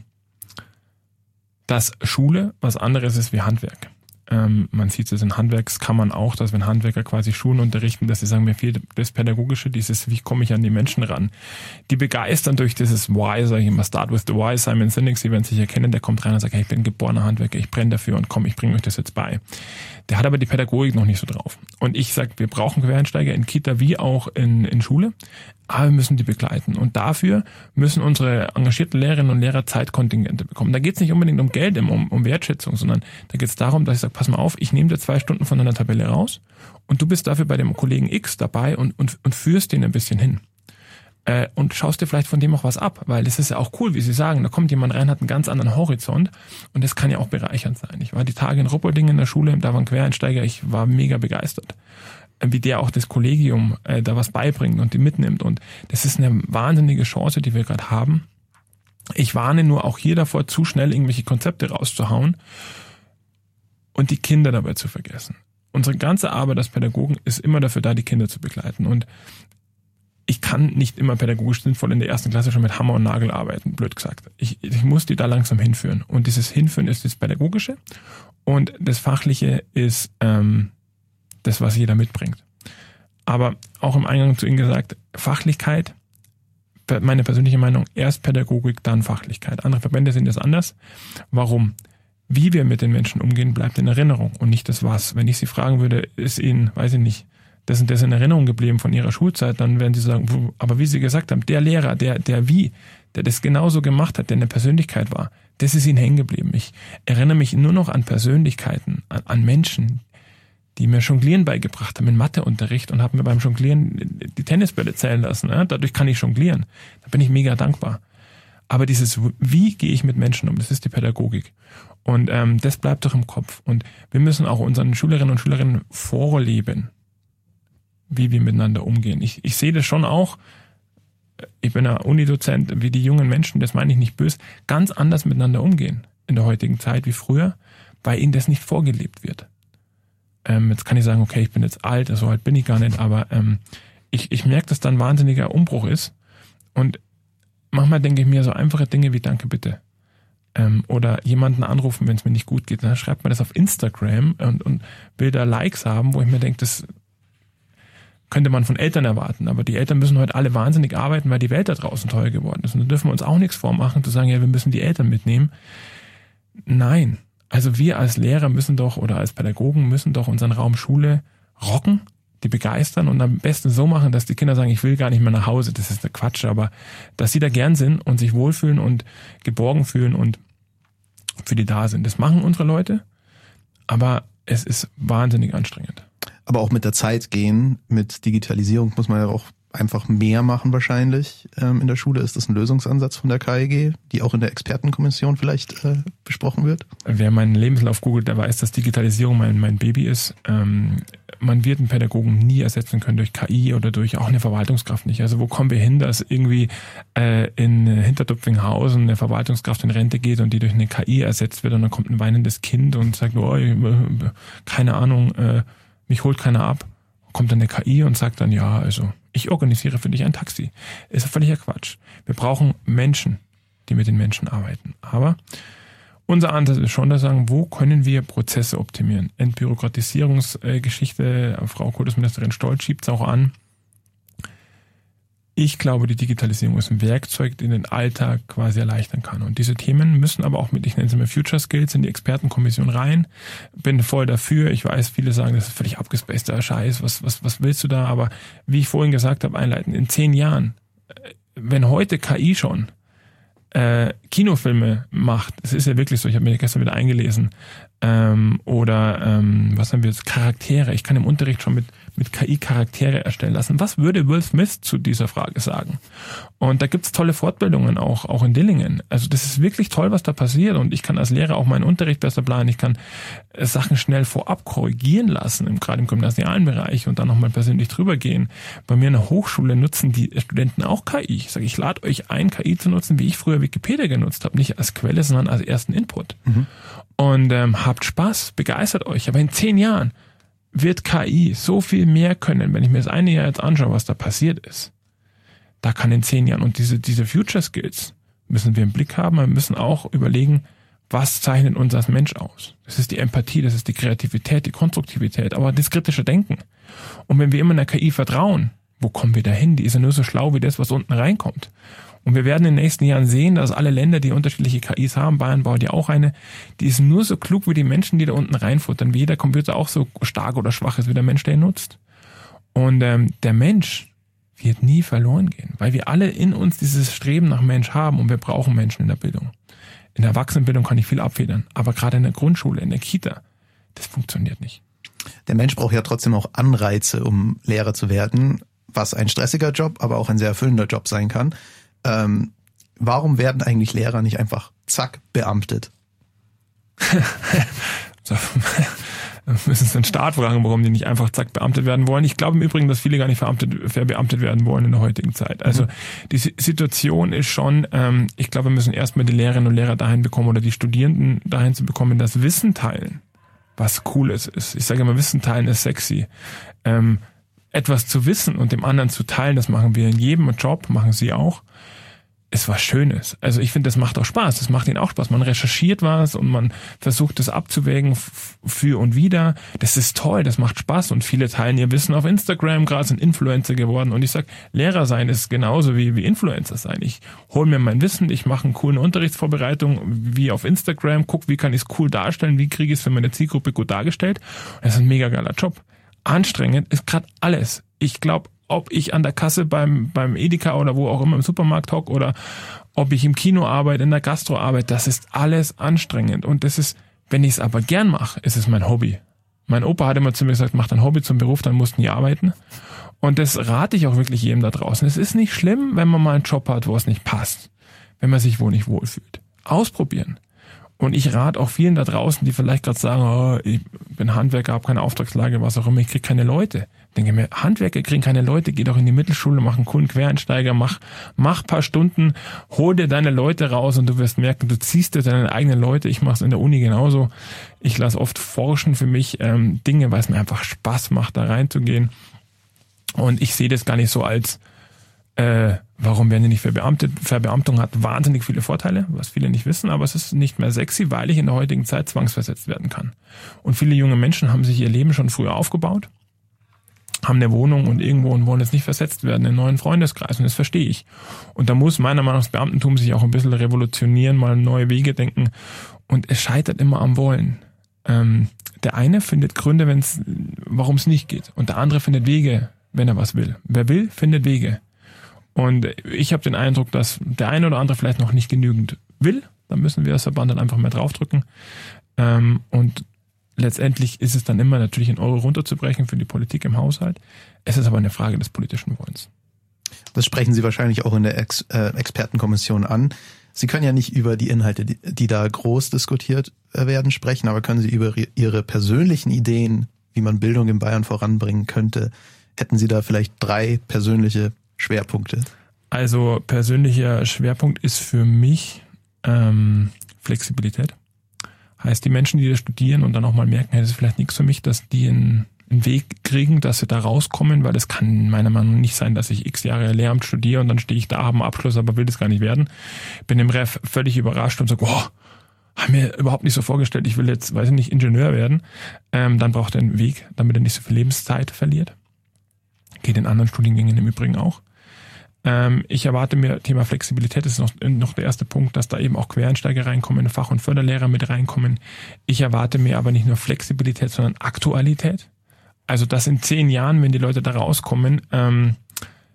dass Schule was anderes ist wie Handwerk. Ähm, man sieht es in Handwerkskammern auch, dass wenn Handwerker quasi Schulen unterrichten, dass sie sagen, mir fehlt das Pädagogische, dieses, wie komme ich an die Menschen ran. Die begeistern durch dieses Why, sage ich immer, start with the why. Simon Sinek, Sie werden sich erkennen, der kommt rein und sagt, hey, ich bin geborener Handwerker, ich brenne dafür und komm, ich bringe euch das jetzt bei. Der hat aber die Pädagogik noch nicht so drauf. Und ich sage, wir brauchen Quereinsteiger in Kita wie auch in, in Schule, aber wir müssen die begleiten. Und dafür müssen unsere engagierten Lehrerinnen und Lehrer Zeitkontingente bekommen. Da geht es nicht unbedingt um Geld, um, um Wertschätzung, sondern da geht es darum, dass ich sage, pass mal auf, ich nehme dir zwei Stunden von deiner Tabelle raus und du bist dafür bei dem Kollegen X dabei und, und, und führst den ein bisschen hin. Äh, und schaust dir vielleicht von dem auch was ab, weil es ist ja auch cool, wie Sie sagen, da kommt jemand rein, hat einen ganz anderen Horizont und das kann ja auch bereichernd sein. Ich war die Tage in Ruppolding in der Schule, da waren Quereinsteiger, ich war mega begeistert, wie der auch das Kollegium äh, da was beibringt und die mitnimmt und das ist eine wahnsinnige Chance, die wir gerade haben. Ich warne nur auch hier davor, zu schnell irgendwelche Konzepte rauszuhauen und die Kinder dabei zu vergessen. Unsere ganze Arbeit als Pädagogen ist immer dafür da, die Kinder zu begleiten und ich kann nicht immer pädagogisch sinnvoll in der ersten Klasse schon mit Hammer und Nagel arbeiten, blöd gesagt. Ich, ich muss die da langsam hinführen. Und dieses Hinführen ist das Pädagogische und das Fachliche ist ähm, das, was jeder mitbringt. Aber auch im Eingang zu Ihnen gesagt, Fachlichkeit, meine persönliche Meinung, erst Pädagogik, dann Fachlichkeit. Andere Verbände sehen das anders. Warum? Wie wir mit den Menschen umgehen, bleibt in Erinnerung und nicht das Was. Wenn ich Sie fragen würde, ist Ihnen, weiß ich nicht, das und das in Erinnerung geblieben von ihrer Schulzeit, dann werden sie sagen, aber wie sie gesagt haben, der Lehrer, der, der wie, der das genauso gemacht hat, der eine Persönlichkeit war, das ist ihnen hängen geblieben. Ich erinnere mich nur noch an Persönlichkeiten, an, an Menschen, die mir Jonglieren beigebracht haben, in Matheunterricht und haben mir beim Jonglieren die Tennisbälle zählen lassen. Ja? Dadurch kann ich jonglieren. Da bin ich mega dankbar. Aber dieses, wie gehe ich mit Menschen um, das ist die Pädagogik. Und ähm, das bleibt doch im Kopf. Und wir müssen auch unseren Schülerinnen und Schülerinnen vorleben, wie wir miteinander umgehen. Ich, ich sehe das schon auch, ich bin ja Unidozent, wie die jungen Menschen, das meine ich nicht böse, ganz anders miteinander umgehen in der heutigen Zeit wie früher, weil ihnen das nicht vorgelebt wird. Ähm, jetzt kann ich sagen, okay, ich bin jetzt alt, so alt bin ich gar nicht, aber ähm, ich, ich merke, dass da ein wahnsinniger Umbruch ist und manchmal denke ich mir so einfache Dinge wie Danke bitte. Ähm, oder jemanden anrufen, wenn es mir nicht gut geht. Dann schreibt man das auf Instagram und, und will da Likes haben, wo ich mir denke, das könnte man von Eltern erwarten. Aber die Eltern müssen heute alle wahnsinnig arbeiten, weil die Welt da draußen teuer geworden ist. Und da dürfen wir uns auch nichts vormachen, zu sagen, ja, wir müssen die Eltern mitnehmen. Nein. Also wir als Lehrer müssen doch, oder als Pädagogen müssen doch unseren Raum Schule rocken, die begeistern und am besten so machen, dass die Kinder sagen, ich will gar nicht mehr nach Hause. Das ist der Quatsch, aber dass sie da gern sind und sich wohlfühlen und geborgen fühlen und für die da sind. Das machen unsere Leute, aber es ist wahnsinnig anstrengend. Aber auch mit der Zeit gehen, mit Digitalisierung muss man ja auch einfach mehr machen wahrscheinlich ähm, in der Schule. Ist das ein Lösungsansatz von der K E G, die auch in der Expertenkommission vielleicht äh, besprochen wird? Wer meinen Lebenslauf googelt, der weiß, dass Digitalisierung mein, mein Baby ist. Ähm, man wird einen Pädagogen nie ersetzen können durch K I oder durch auch eine Verwaltungskraft nicht. Also wo kommen wir hin, dass irgendwie äh, in Hintertupfinghausen eine Verwaltungskraft in Rente geht und die durch eine K I ersetzt wird und dann kommt ein weinendes Kind und sagt, oh, keine Ahnung, äh, mich holt keiner ab. Kommt dann eine K I und sagt dann, ja, also ich organisiere für dich ein Taxi. Ist völliger Quatsch. Wir brauchen Menschen, die mit den Menschen arbeiten. Aber unser Ansatz ist schon, dass wir sagen, wo können wir Prozesse optimieren? Entbürokratisierungsgeschichte, Frau Kultusministerin Stolz schiebt es auch an. Ich glaube, die Digitalisierung ist ein Werkzeug, den den Alltag quasi erleichtern kann. Und diese Themen müssen aber auch mit, ich nenne es immer Future Skills, in die Expertenkommission rein. Bin voll dafür. Ich weiß, viele sagen, das ist völlig abgespaceter Scheiß. Was, was, was willst du da? Aber wie ich vorhin gesagt habe, einleiten, in zehn Jahren, wenn heute K I schon äh, Kinofilme macht, es ist ja wirklich so, ich habe mir gestern wieder eingelesen, ähm, oder ähm, was haben wir jetzt, Charaktere, ich kann im Unterricht schon mit mit K I Charaktere erstellen lassen. Was würde Will Smith zu dieser Frage sagen? Und da gibt's tolle Fortbildungen auch auch in Dillingen. Also das ist wirklich toll, was da passiert, und ich kann als Lehrer auch meinen Unterricht besser planen. Ich kann äh, Sachen schnell vorab korrigieren lassen, im, gerade im gymnasialen Bereich, und dann nochmal persönlich drüber gehen. Bei mir in der Hochschule nutzen die Studenten auch K I. Ich sage, ich lade euch ein, K I zu nutzen, wie ich früher Wikipedia genutzt habe. Nicht als Quelle, sondern als ersten Input. Mhm. Und ähm, habt Spaß, begeistert euch. Aber in zehn Jahren wird K I so viel mehr können, wenn ich mir das eine Jahr jetzt anschaue, was da passiert ist. Da kann in zehn Jahren, und diese diese Future Skills müssen wir im Blick haben, wir müssen auch überlegen, was zeichnet uns als Mensch aus. Das ist die Empathie, das ist die Kreativität, die Konstruktivität, aber das kritische Denken. Und wenn wir immer einer K I vertrauen, wo kommen wir da hin? Die ist ja nur so schlau wie das, was unten reinkommt. Und wir werden in den nächsten Jahren sehen, dass alle Länder, die unterschiedliche K Is haben, Bayern baut ja auch eine, die ist nur so klug wie die Menschen, die da unten reinfuttern, wie jeder Computer auch so stark oder schwach ist wie der Mensch, der ihn nutzt. Und ähm, der Mensch wird nie verloren gehen, weil wir alle in uns dieses Streben nach Mensch haben, und wir brauchen Menschen in der Bildung. In der Erwachsenenbildung kann ich viel abfedern, aber gerade in der Grundschule, in der Kita, das funktioniert nicht. Der Mensch braucht ja trotzdem auch Anreize, um Lehrer zu werden, was ein stressiger Job, aber auch ein sehr erfüllender Job sein kann. Ähm, warum werden eigentlich Lehrer nicht einfach zack beamtet? so, wir müssen uns den Staat fragen, warum die nicht einfach zack beamtet werden wollen. Ich glaube im Übrigen, dass viele gar nicht verbeamtet, verbeamtet werden wollen in der heutigen Zeit. Also mhm. die Situation ist schon, ähm, ich glaube, wir müssen erstmal die Lehrerinnen und Lehrer dahin bekommen, oder die Studierenden dahin zu bekommen, das Wissen teilen, was Cooles ist. Ich sage immer, Wissen teilen ist sexy. Ähm, etwas zu wissen und dem anderen zu teilen, das machen wir in jedem Job, machen Sie auch, ist was Schönes. Also ich finde, das macht auch Spaß. Das macht Ihnen auch Spaß. Man recherchiert was und man versucht, das abzuwägen für und wider. Das ist toll, das macht Spaß, und viele teilen ihr Wissen auf Instagram, gerade sind Influencer geworden, und ich sag, Lehrer sein ist genauso wie, wie Influencer sein. Ich hole mir mein Wissen, ich mache eine coole Unterrichtsvorbereitung wie auf Instagram, guck, wie kann ich es cool darstellen, wie kriege ich es für meine Zielgruppe gut dargestellt. Und das ist ein mega geiler Job. Anstrengend ist gerade alles. Ich glaube, ob ich an der Kasse beim beim Edeka oder wo auch immer im Supermarkt hocke, oder ob ich im Kino arbeite, in der Gastro arbeite, das ist alles anstrengend. Und das ist, wenn ich es aber gern mache, ist es mein Hobby. Mein Opa hat immer zu mir gesagt, mach dein Hobby zum Beruf, dann musst du nie arbeiten. Und das rate ich auch wirklich jedem da draußen. Es ist nicht schlimm, wenn man mal einen Job hat, wo es nicht passt, wenn man sich wohl nicht wohlfühlt. Ausprobieren. Und ich rate auch vielen da draußen, die vielleicht gerade sagen, oh, ich bin Handwerker, habe keine Auftragslage, was auch immer, ich kriege keine Leute. Ich denke mir, Handwerker kriegen keine Leute, geh doch in die Mittelschule, mach einen coolen Quereinsteiger, mach mach paar Stunden, hol dir deine Leute raus, und du wirst merken, du ziehst dir deine eigenen Leute. Ich mache es in der Uni genauso. Ich lasse oft forschen für mich ähm, Dinge, weil es mir einfach Spaß macht, da reinzugehen. Und ich sehe das gar nicht so als Äh, warum werden die nicht verbeamtet? Verbeamtung hat wahnsinnig viele Vorteile, was viele nicht wissen, aber es ist nicht mehr sexy, weil ich in der heutigen Zeit zwangsversetzt werden kann. Und viele junge Menschen haben sich ihr Leben schon früher aufgebaut, haben eine Wohnung und irgendwo und wollen jetzt nicht versetzt werden in einen neuen Freundeskreis, und das verstehe ich. Und da muss meiner Meinung nach das Beamtentum sich auch ein bisschen revolutionieren, mal neue Wege denken, und es scheitert immer am Wollen. Ähm, der eine findet Gründe, wenn's, warum es nicht geht, und der andere findet Wege, wenn er was will. Wer will, findet Wege. Und ich habe den Eindruck, dass der eine oder andere vielleicht noch nicht genügend will. Da müssen wir als Verband dann einfach mehr draufdrücken. Ähm, und letztendlich ist es dann immer natürlich in Euro runterzubrechen für die Politik im Haushalt. Es ist aber eine Frage des politischen Wollens. Das sprechen Sie wahrscheinlich auch in der Ex- äh, Expertenkommission an. Sie können ja nicht über die Inhalte, die, die da groß diskutiert werden, sprechen, aber können Sie über Ihre persönlichen Ideen, wie man Bildung in Bayern voranbringen könnte, hätten Sie da vielleicht drei persönliche Schwerpunkte? Also persönlicher Schwerpunkt ist für mich ähm, Flexibilität. Heißt, die Menschen, die da studieren und dann auch mal merken, hey, das ist vielleicht nichts für mich, dass die einen, einen Weg kriegen, dass sie da rauskommen, weil das kann meiner Meinung nach nicht sein, dass ich x Jahre Lehramt studiere und dann stehe ich da, habe einen Abschluss, aber will das gar nicht werden. Bin im Ref völlig überrascht und sage, oh, habe mir überhaupt nicht so vorgestellt, ich will jetzt, weiß ich nicht, Ingenieur werden. Ähm, dann braucht er einen Weg, damit er nicht so viel Lebenszeit verliert. Geht in anderen Studiengängen im Übrigen auch. Ähm, ich erwarte mir, Thema Flexibilität ist noch, noch der erste Punkt, dass da eben auch Quereinsteiger reinkommen, Fach- und Förderlehrer mit reinkommen. Ich erwarte mir aber nicht nur Flexibilität, sondern Aktualität. Also dass in zehn Jahren, wenn die Leute da rauskommen, ähm,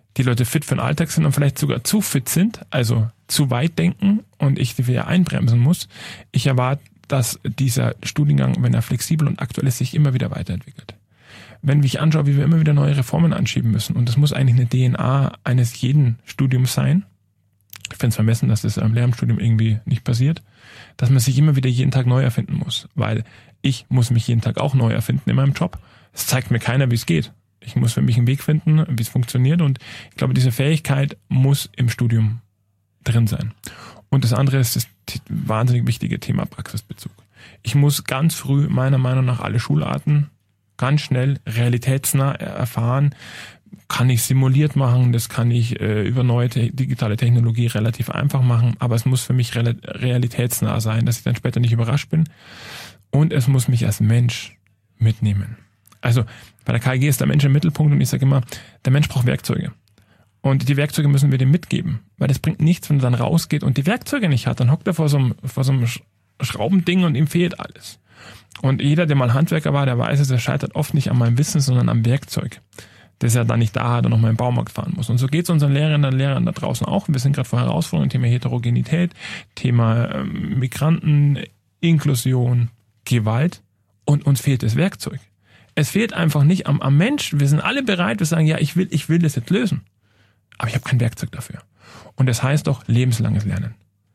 die Leute fit für den Alltag sind und vielleicht sogar zu fit sind, also zu weit denken und ich die wieder einbremsen muss. Ich erwarte, dass dieser Studiengang, wenn er flexibel und aktuell ist, sich immer wieder weiterentwickelt. Wenn ich anschaue, wie wir immer wieder neue Reformen anschieben müssen, und das muss eigentlich eine D N A eines jeden Studiums sein, ich finde es vermessen, dass das am Lehramtsstudium irgendwie nicht passiert, dass man sich immer wieder jeden Tag neu erfinden muss, weil ich muss mich jeden Tag auch neu erfinden in meinem Job. Es zeigt mir keiner, wie es geht. Ich muss für mich einen Weg finden, wie es funktioniert, und ich glaube, diese Fähigkeit muss im Studium drin sein. Und das andere ist das wahnsinnig wichtige Thema Praxisbezug. Ich muss ganz früh meiner Meinung nach alle Schularten ganz schnell realitätsnah erfahren. Kann ich simuliert machen, das kann ich äh, über neue te- digitale Technologie relativ einfach machen, aber es muss für mich re- realitätsnah sein, dass ich dann später nicht überrascht bin. Und es muss mich als Mensch mitnehmen. Also bei der K I G ist der Mensch im Mittelpunkt, und ich sage immer, der Mensch braucht Werkzeuge. Und die Werkzeuge müssen wir dem mitgeben, weil das bringt nichts, wenn er dann rausgeht und die Werkzeuge nicht hat. Dann hockt er vor so einem, vor so einem Schraubending und ihm fehlt alles. Und jeder, der mal Handwerker war, der weiß es, er scheitert oft nicht an meinem Wissen, sondern am Werkzeug, das er dann nicht da hat und noch mal im Baumarkt fahren muss. Und so geht es unseren Lehrerinnen und Lehrern da draußen auch. Wir sind gerade vor Herausforderungen, Thema Heterogenität, Thema ähm, Migranten, Inklusion, Gewalt, und uns fehlt das Werkzeug. Es fehlt einfach nicht am, am Mensch. Wir sind alle bereit, wir sagen, ja, ich will, ich will das jetzt lösen. Aber ich habe kein Werkzeug dafür. Und das heißt doch lebenslanges Lernen.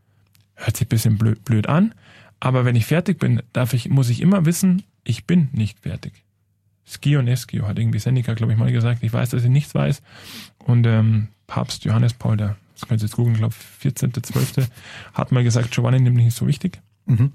Hört sich ein bisschen blöd, blöd an, aber wenn ich fertig bin, darf ich, muss ich immer wissen, ich bin nicht fertig. Schio und Schio hat irgendwie Seneca, glaube ich, mal gesagt, ich weiß, dass ich nichts weiß. Und ähm, Papst Johannes Paul, der, das könnt ihr jetzt googeln, glaube ich, vierzehnter zwölfter hat mal gesagt, Giovanni nämlich nicht so wichtig. Mhm.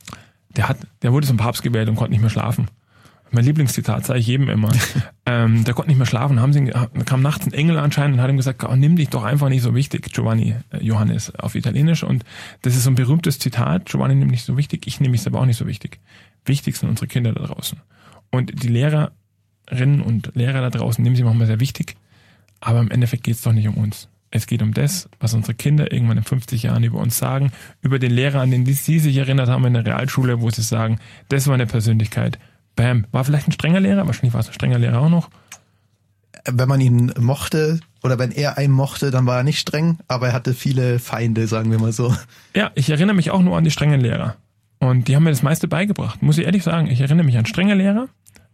Der hat, der wurde zum Papst gewählt und konnte nicht mehr schlafen. Mein Lieblingszitat, sage ich jedem immer. ähm, der konnte nicht mehr schlafen, haben sie, kam nachts ein Engel anscheinend und hat ihm gesagt, oh, nimm dich doch einfach nicht so wichtig, Giovanni, äh, Johannes auf Italienisch. Und das ist so ein berühmtes Zitat, Giovanni nimmt nicht so wichtig, ich nehme mich aber auch nicht so wichtig. Wichtig sind unsere Kinder da draußen. Und die Lehrerinnen und Lehrer da draußen nehmen sie manchmal sehr wichtig, aber im Endeffekt geht es doch nicht um uns. Es geht um das, was unsere Kinder irgendwann in fünfzig Jahren über uns sagen, über den Lehrer, an den sie sich erinnert haben in der Realschule, wo sie sagen, das war eine Persönlichkeit. Bam. War vielleicht ein strenger Lehrer, wahrscheinlich war es ein strenger Lehrer auch noch. Wenn man ihn mochte oder wenn er einen mochte, dann war er nicht streng, aber er hatte viele Feinde, sagen wir mal so. Ja, ich erinnere mich auch nur an die strengen Lehrer. Und die haben mir das meiste beigebracht, muss ich ehrlich sagen. Ich erinnere mich an strenge Lehrer,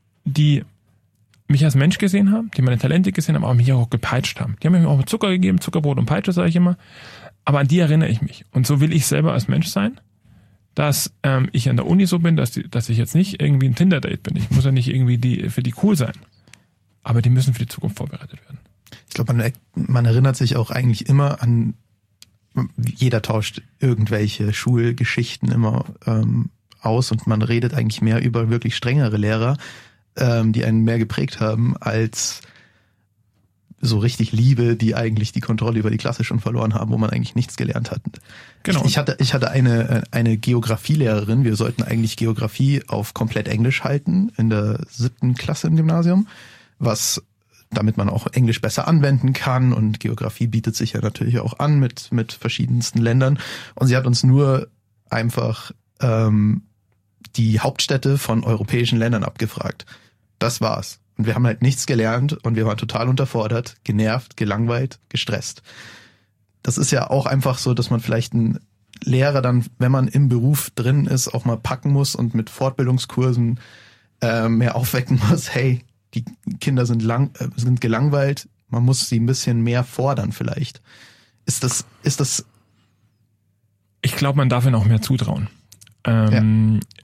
die mich als Mensch gesehen haben, die meine Talente gesehen haben, aber mich auch gepeitscht haben. Die haben mir auch Zucker gegeben, Zuckerbrot und Peitsche, sage ich immer. Aber an die erinnere ich mich. Und so will ich selber als Mensch sein, dass ähm, ich an der Uni so bin, dass, die, dass ich jetzt nicht irgendwie ein Tinder-Date bin. Ich muss ja nicht irgendwie die für die cool sein. Aber die müssen für die Zukunft vorbereitet werden. Ich glaube, man, man erinnert sich auch eigentlich immer an, jeder tauscht irgendwelche Schulgeschichten immer ähm, aus und man redet eigentlich mehr über wirklich strengere Lehrer, ähm, die einen mehr geprägt haben, als so richtig Liebe, die eigentlich die Kontrolle über die Klasse schon verloren haben, wo man eigentlich nichts gelernt hat. Genau. Ich, ich hatte, ich hatte eine, eine Geografielehrerin. Wir sollten eigentlich Geografie auf komplett Englisch halten in der siebten Klasse im Gymnasium, was, damit man auch Englisch besser anwenden kann, und Geografie bietet sich ja natürlich auch an mit, mit verschiedensten Ländern. Und sie hat uns nur einfach, ähm, die Hauptstädte von europäischen Ländern abgefragt. Das war's. Und wir haben halt nichts gelernt und wir waren total unterfordert, genervt, gelangweilt, gestresst. Das ist ja auch einfach so, dass man vielleicht einen Lehrer dann, wenn man im Beruf drin ist, auch mal packen muss und mit Fortbildungskursen äh, mehr aufwecken muss. Hey, die Kinder sind lang, äh, sind gelangweilt, man muss sie ein bisschen mehr fordern vielleicht. Ist das, ist das? Ich glaube, man darf ihnen auch mehr zutrauen. Ähm, ja.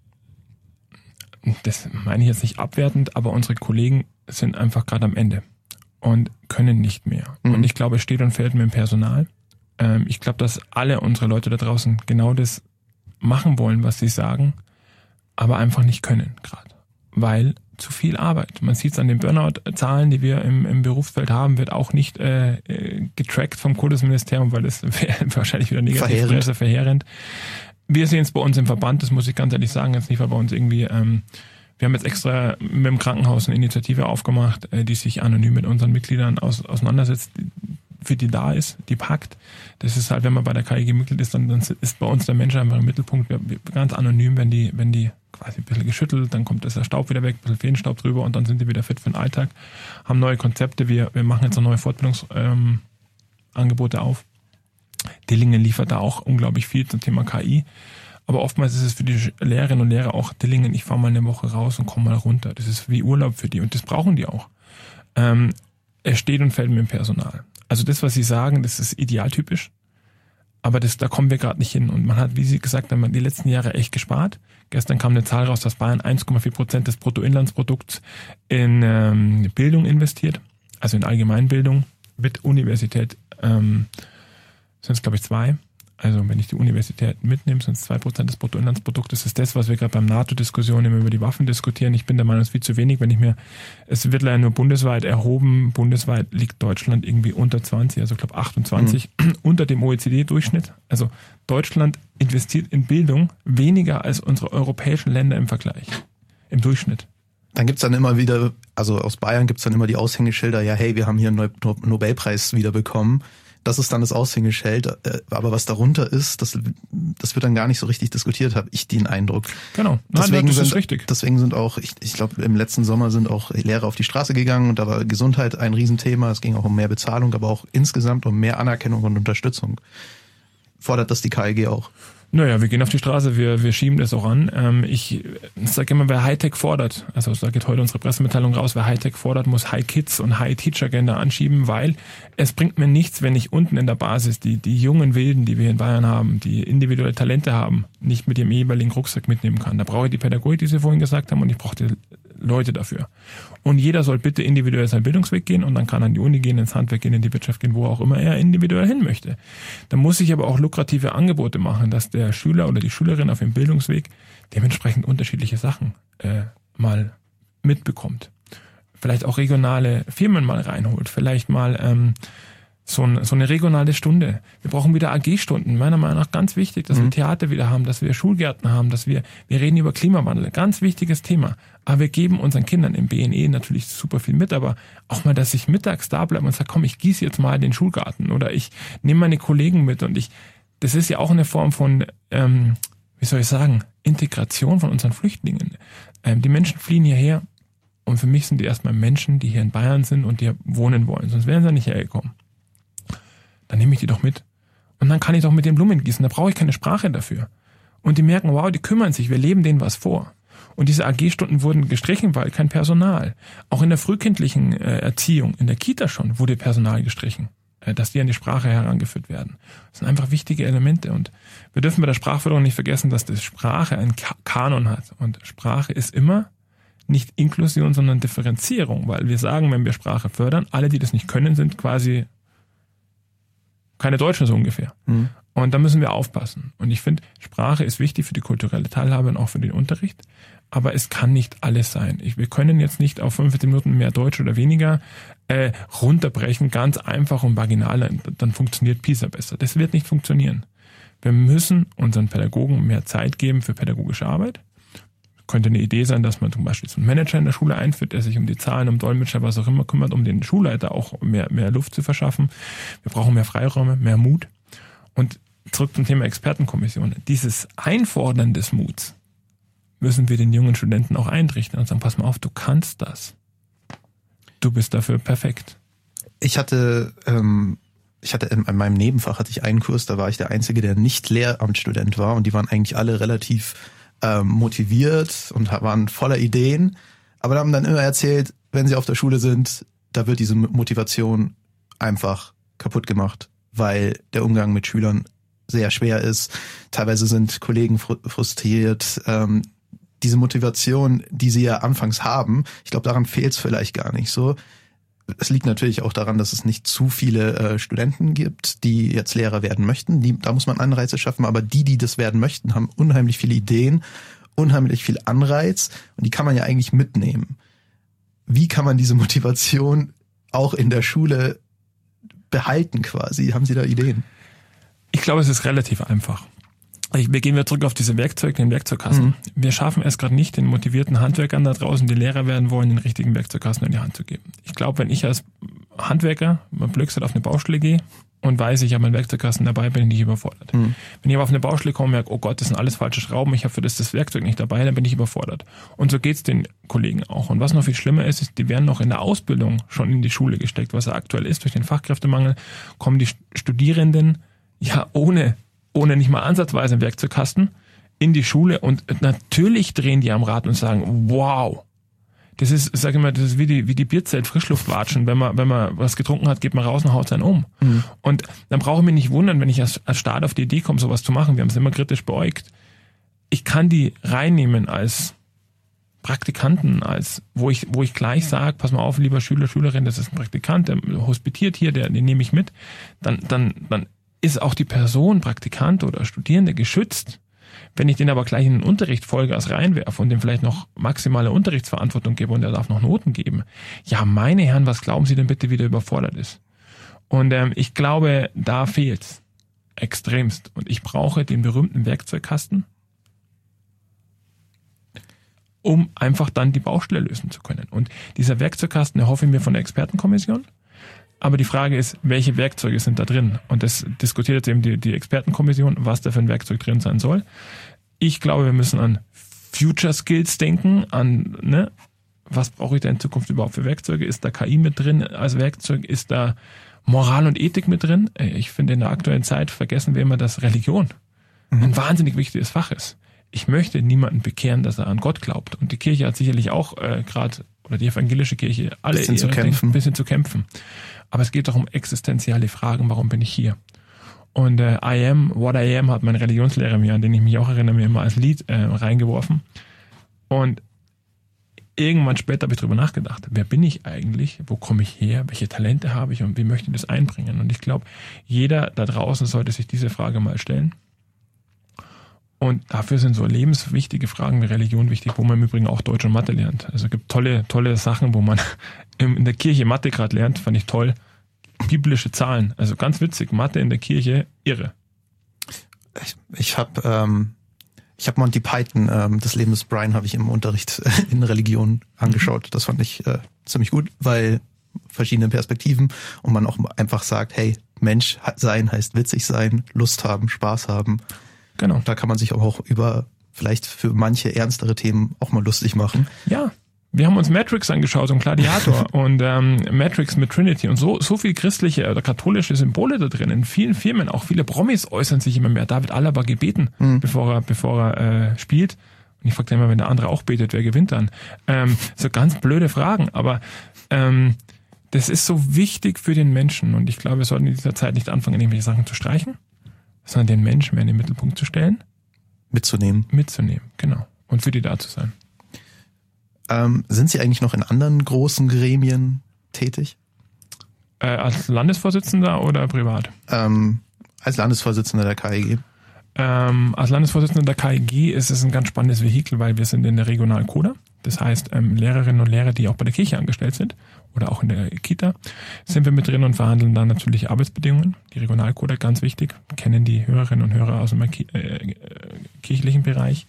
Das meine ich jetzt nicht abwertend, aber unsere Kollegen sind einfach gerade am Ende und können nicht mehr. Mhm. Und ich glaube, es steht und fällt mit dem Personal. Ähm, ich glaube, dass alle unsere Leute da draußen genau das machen wollen, was sie sagen, aber einfach nicht können gerade, weil zu viel Arbeit. Man sieht es an den Burnout-Zahlen, die wir im, im Berufsfeld haben, wird auch nicht äh, getrackt vom Kultusministerium, weil das wäre wahrscheinlich wieder negativ, Presse, verheerend. Wir sehen es bei uns im Verband, das muss ich ganz ehrlich sagen, jetzt nicht, weil bei uns irgendwie, ähm, wir haben jetzt extra mit dem Krankenhaus eine Initiative aufgemacht, äh, die sich anonym mit unseren Mitgliedern aus, auseinandersetzt, für die da ist, die packt. Das ist halt, wenn man bei der K I G Mitglied ist, dann, dann ist bei uns der Mensch einfach im Mittelpunkt. Wir, wir, ganz anonym, wenn die, wenn die quasi ein bisschen geschüttelt, dann kommt der Staub wieder weg, ein bisschen Feenstaub drüber und dann sind die wieder fit für den Alltag, haben neue Konzepte, wir, wir machen jetzt noch neue Fortbildungsangebote ähm, auf. Dillingen liefert da auch unglaublich viel zum Thema K I. Aber oftmals ist es für die Lehrerinnen und Lehrer auch Dillingen, ich fahre mal eine Woche raus und komme mal runter. Das ist wie Urlaub für die und das brauchen die auch. Ähm, es steht und fällt mit dem Personal. Also das, was Sie sagen, das ist idealtypisch. Aber das, da kommen wir gerade nicht hin. Und man hat, wie Sie gesagt haben, die letzten Jahre echt gespart. Gestern kam eine Zahl raus, dass Bayern eins Komma vier Prozent des Bruttoinlandsprodukts in ähm, Bildung investiert. Also in Allgemeinbildung mit Universität ähm, sind es, glaube ich, zwei. Also wenn ich die Universität mitnehme, sind es zwei Prozent des Bruttoinlandsproduktes. Das ist das, was wir gerade beim NATO-Diskussion immer über die Waffen diskutieren. Ich bin der Meinung, es ist viel zu wenig. Wenn ich mir, es wird leider nur bundesweit erhoben. Bundesweit liegt Deutschland irgendwie unter zwanzig, also ich glaube achtundzwanzig, mhm. unter dem O E C D-Durchschnitt. Also Deutschland investiert in Bildung weniger als unsere europäischen Länder im Vergleich, im Durchschnitt. Dann gibt's dann immer wieder, also aus Bayern gibt's dann immer die Aushängeschilder, ja hey, wir haben hier einen Nobelpreis wieder bekommen. Das ist dann das Aushängeschild, aber was darunter ist, das, das wird dann gar nicht so richtig diskutiert, habe ich den Eindruck. Genau, deswegen Nein, das sind, ist richtig. Deswegen sind auch, ich, ich glaube, im letzten Sommer sind auch Lehrer auf die Straße gegangen und da war Gesundheit ein Riesenthema. Es ging auch um mehr Bezahlung, aber auch insgesamt um mehr Anerkennung und Unterstützung. Fordert das die K I G auch? Naja, wir gehen auf die Straße, wir, wir schieben das auch an. Ähm, ich sage immer, wer Hightech fordert, also da geht heute unsere Pressemitteilung raus, wer Hightech fordert, muss High Kids und High Teacher Agenda anschieben, weil es bringt mir nichts, wenn ich unten in der Basis die, die jungen Wilden, die wir in Bayern haben, die individuelle Talente haben, nicht mit ihrem jeweiligen Rucksack mitnehmen kann. Da brauche ich die Pädagogik, die Sie vorhin gesagt haben, und ich brauche die Leute dafür. Und jeder soll bitte individuell seinen Bildungsweg gehen und dann kann er an die Uni gehen, ins Handwerk gehen, in die Wirtschaft gehen, wo auch immer er individuell hin möchte. Da muss ich aber auch lukrative Angebote machen, dass der Schüler oder die Schülerin auf dem Bildungsweg dementsprechend unterschiedliche Sachen äh, mal mitbekommt. Vielleicht auch regionale Firmen mal reinholt, vielleicht mal ähm, so, ein, so eine regionale Stunde. Wir brauchen wieder A G-Stunden, meiner Meinung nach ganz wichtig, dass mhm. wir Theater wieder haben, dass wir Schulgärten haben, dass wir, wir reden über Klimawandel, ganz wichtiges Thema. Aber wir geben unseren Kindern im B N E natürlich super viel mit, aber auch mal, dass ich mittags da bleibe und sage, komm, ich gieße jetzt mal den Schulgarten oder ich nehme meine Kollegen mit und ich, das ist ja auch eine Form von, ähm, wie soll ich sagen, Integration von unseren Flüchtlingen. Ähm, die Menschen fliehen hierher und für mich sind die erstmal Menschen, die hier in Bayern sind und die hier wohnen wollen, sonst wären sie nicht hergekommen. Dann nehme ich die doch mit. Und dann kann ich doch mit den Blumen gießen, da brauche ich keine Sprache dafür. Und die merken, wow, die kümmern sich, wir leben denen was vor. Und diese A G-Stunden wurden gestrichen, weil kein Personal. Auch in der frühkindlichen äh, Erziehung, in der Kita schon, wurde Personal gestrichen, äh, dass die an die Sprache herangeführt werden. Das sind einfach wichtige Elemente. Und wir dürfen bei der Sprachförderung nicht vergessen, dass die Sprache einen Ka- Kanon hat. Und Sprache ist immer nicht Inklusion, sondern Differenzierung. Weil wir sagen, wenn wir Sprache fördern, alle, die das nicht können, sind quasi keine Deutschen so ungefähr. Mhm. Und da müssen wir aufpassen. Und ich finde, Sprache ist wichtig für die kulturelle Teilhabe und auch für den Unterricht. Aber es kann nicht alles sein. Ich, wir können jetzt nicht auf fünfzehn Minuten mehr Deutsch oder weniger äh, runterbrechen, ganz einfach und vaginal, dann funktioniert PISA besser. Das wird nicht funktionieren. Wir müssen unseren Pädagogen mehr Zeit geben für pädagogische Arbeit. Könnte eine Idee sein, dass man zum Beispiel so einen Manager in der Schule einführt, der sich um die Zahlen, um Dolmetscher, was auch immer kümmert, um den Schulleiter auch mehr, mehr Luft zu verschaffen. Wir brauchen mehr Freiräume, mehr Mut. Und zurück zum Thema Expertenkommission. Dieses Einfordern des Muts müssen wir den jungen Studenten auch eintrichtern und sagen, pass mal auf, du kannst das. Du bist dafür perfekt. Ich hatte, ähm, ich hatte in, in meinem Nebenfach hatte ich einen Kurs, da war ich der Einzige, der nicht Lehramtsstudent war und die waren eigentlich alle relativ ähm, motiviert und waren voller Ideen, aber haben dann immer erzählt, wenn sie auf der Schule sind, da wird diese Motivation einfach kaputt gemacht, weil der Umgang mit Schülern sehr schwer ist. Teilweise sind Kollegen frustriert. Ähm, diese Motivation, die sie ja anfangs haben, ich glaube, daran fehlt es vielleicht gar nicht so. Es liegt natürlich auch daran, dass es nicht zu viele äh, Studenten gibt, die jetzt Lehrer werden möchten. Die, da muss man Anreize schaffen, aber die, die das werden möchten, haben unheimlich viele Ideen, unheimlich viel Anreiz und die kann man ja eigentlich mitnehmen. Wie kann man diese Motivation auch in der Schule behalten quasi? Haben Sie da Ideen? Ich glaube, es ist relativ einfach. Wir gehen wieder zurück auf diese Werkzeuge, den Werkzeugkasten. Mhm. Wir schaffen es gerade nicht, den motivierten Handwerkern da draußen, die Lehrer werden wollen, den richtigen Werkzeugkasten in die Hand zu geben. Ich glaube, wenn ich als Handwerker, man blödsinn auf eine Baustelle gehe und weiß, ich habe meinen Werkzeugkasten dabei, bin ich nicht überfordert. Mhm. Wenn ich aber auf eine Baustelle komme und merke, oh Gott, das sind alles falsche Schrauben, ich habe für das das Werkzeug nicht dabei, dann bin ich überfordert. Und so geht's den Kollegen auch. Und was noch viel schlimmer ist, ist, die werden noch in der Ausbildung schon in die Schule gesteckt, was ja aktuell ist. Durch den Fachkräftemangel kommen die Studierenden ja ohne, ohne nicht mal ansatzweise einen Werkzeugkasten in die Schule und natürlich drehen die am Rad und sagen, wow, das ist, sag ich mal, das ist wie die, wie die Bierzelt Frischluftwatschen. Wenn man, wenn man was getrunken hat, geht man raus und haut seinen um. Mhm. Und dann brauche ich mich nicht wundern, wenn ich als, als Staat auf die Idee komme, sowas zu machen. Wir haben es immer kritisch beäugt. Ich kann die reinnehmen als Praktikanten, als, wo ich, wo ich gleich sage, pass mal auf, lieber Schüler, Schülerin, das ist ein Praktikant, der hospitiert hier, der, den nehme ich mit. Dann, dann, dann ist auch die Person, Praktikant oder Studierende geschützt. Wenn ich den aber gleich in den Unterricht Vollgas reinwerfe und dem vielleicht noch maximale Unterrichtsverantwortung gebe und er darf noch Noten geben, ja, meine Herren, was glauben Sie denn bitte, wie der überfordert ist? Und ähm, ich glaube, da fehlt's extremst. Und ich brauche den berühmten Werkzeugkasten, um einfach dann die Baustelle lösen zu können. Und dieser Werkzeugkasten erhoffe ich mir von der Expertenkommission. Aber die Frage ist, welche Werkzeuge sind da drin? Und das diskutiert jetzt eben die, die Expertenkommission, was da für ein Werkzeug drin sein soll. Ich glaube, wir müssen an Future Skills denken, an, ne, was brauche ich da in Zukunft überhaupt für Werkzeuge? Ist da K I mit drin als Werkzeug? Ist da Moral und Ethik mit drin? Ich finde, in der aktuellen Zeit vergessen wir immer, dass Religion mhm. ein wahnsinnig wichtiges Fach ist. Ich möchte niemanden bekehren, dass er an Gott glaubt. Und die Kirche hat sicherlich auch äh, gerade, oder die evangelische Kirche, alle bisschen zu kämpfen. Ein bisschen zu kämpfen. Aber es geht doch um existenzielle Fragen, warum bin ich hier? Und äh, I am what I am hat mein Religionslehrer mir, an den ich mich auch erinnere, mir immer als Lied äh, reingeworfen. Und irgendwann später habe ich drüber nachgedacht, wer bin ich eigentlich, wo komme ich her, welche Talente habe ich und wie möchte ich das einbringen? Und ich glaube, jeder da draußen sollte sich diese Frage mal stellen. Und dafür sind so lebenswichtige Fragen wie Religion wichtig, wo man im Übrigen auch Deutsch und Mathe lernt. Also es gibt tolle, tolle Sachen, wo man in der Kirche Mathe gerade lernt, fand ich toll. Biblische Zahlen, also ganz witzig, Mathe in der Kirche, irre. Ich, ich habe ähm, ich hab Monty Python, ähm, das Leben des Brian, habe ich im Unterricht in Religion angeschaut. Das fand ich äh, ziemlich gut, weil verschiedene Perspektiven und man auch einfach sagt, hey, Mensch sein heißt witzig sein, Lust haben, Spaß haben. Genau. Da kann man sich auch über vielleicht für manche ernstere Themen auch mal lustig machen. Ja, wir haben uns Matrix angeschaut, so ein Gladiator und ähm, Matrix mit Trinity und so so viel christliche oder katholische Symbole da drin. In vielen Firmen, auch viele Promis äußern sich immer mehr. David Alaba gebeten, mhm. bevor er bevor er äh, spielt. Und ich frage immer, wenn der andere auch betet, wer gewinnt dann? Ähm, so ganz blöde Fragen, aber ähm, das ist so wichtig für den Menschen und ich glaube, wir sollten in dieser Zeit nicht anfangen, irgendwelche Sachen zu streichen, sondern den Menschen mehr in den Mittelpunkt zu stellen. Mitzunehmen. Mitzunehmen, genau. Und für die da zu sein. Ähm, sind Sie eigentlich noch in anderen großen Gremien tätig? Äh, als Landesvorsitzender oder privat? Ähm, als Landesvorsitzender der K E G. Ähm, als Landesvorsitzender der K E G ist es ein ganz spannendes Vehikel, weil wir sind in der regionalen Coda. Das heißt, ähm, Lehrerinnen und Lehrer, die auch bei der Kirche angestellt sind oder auch in der Kita, sind wir mit drin und verhandeln dann natürlich Arbeitsbedingungen. Die Regionalcoda, ganz wichtig, kennen die Hörerinnen und Hörer aus dem äh, äh, kirchlichen Bereich.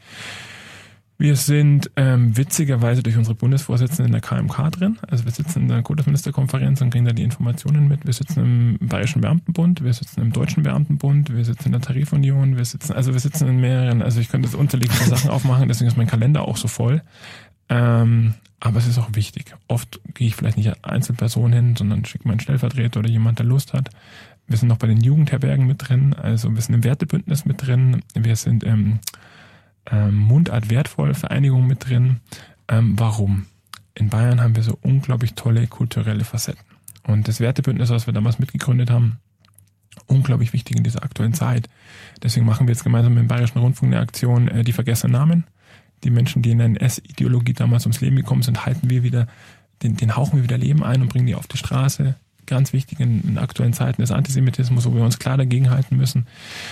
Wir sind ähm, witzigerweise durch unsere Bundesvorsitzende in der K M K drin. Also wir sitzen in der Kultusministerkonferenz und kriegen da die Informationen mit. Wir sitzen im Bayerischen Beamtenbund, wir sitzen im Deutschen Beamtenbund, wir sitzen in der Tarifunion, wir sitzen, also wir sitzen in mehreren, also ich könnte jetzt unzählige Sachen aufmachen, deswegen ist mein Kalender auch so voll. Ähm, aber es ist auch wichtig. Oft gehe ich vielleicht nicht als Einzelperson hin, sondern schicke meinen Stellvertreter oder jemand, der Lust hat. Wir sind noch bei den Jugendherbergen mit drin, also wir sind im Wertebündnis mit drin, wir sind im ähm, Mundart wertvoll Vereinigung mit drin. Ähm, warum? In Bayern haben wir so unglaublich tolle kulturelle Facetten. Und das Wertebündnis, was wir damals mitgegründet haben, unglaublich wichtig in dieser aktuellen Zeit. Deswegen machen wir jetzt gemeinsam mit dem Bayerischen Rundfunk eine Aktion, äh, die vergessenen Namen. Die Menschen, die in der N S-Ideologie damals ums Leben gekommen sind, halten wir wieder, den, den hauchen wir wieder Leben ein und bringen die auf die Straße. Ganz wichtig in, in aktuellen Zeiten des Antisemitismus, wo wir uns klar dagegen halten müssen.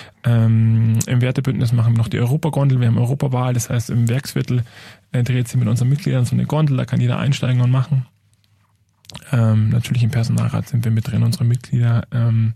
Ähm, Im Wertebündnis machen wir noch die Europagondel. Wir haben Europawahl, das heißt im Werksviertel äh, dreht sich mit unseren Mitgliedern so eine Gondel, da kann jeder einsteigen und machen. Ähm, natürlich im Personalrat sind wir mit drin, unsere Mitglieder. Ähm,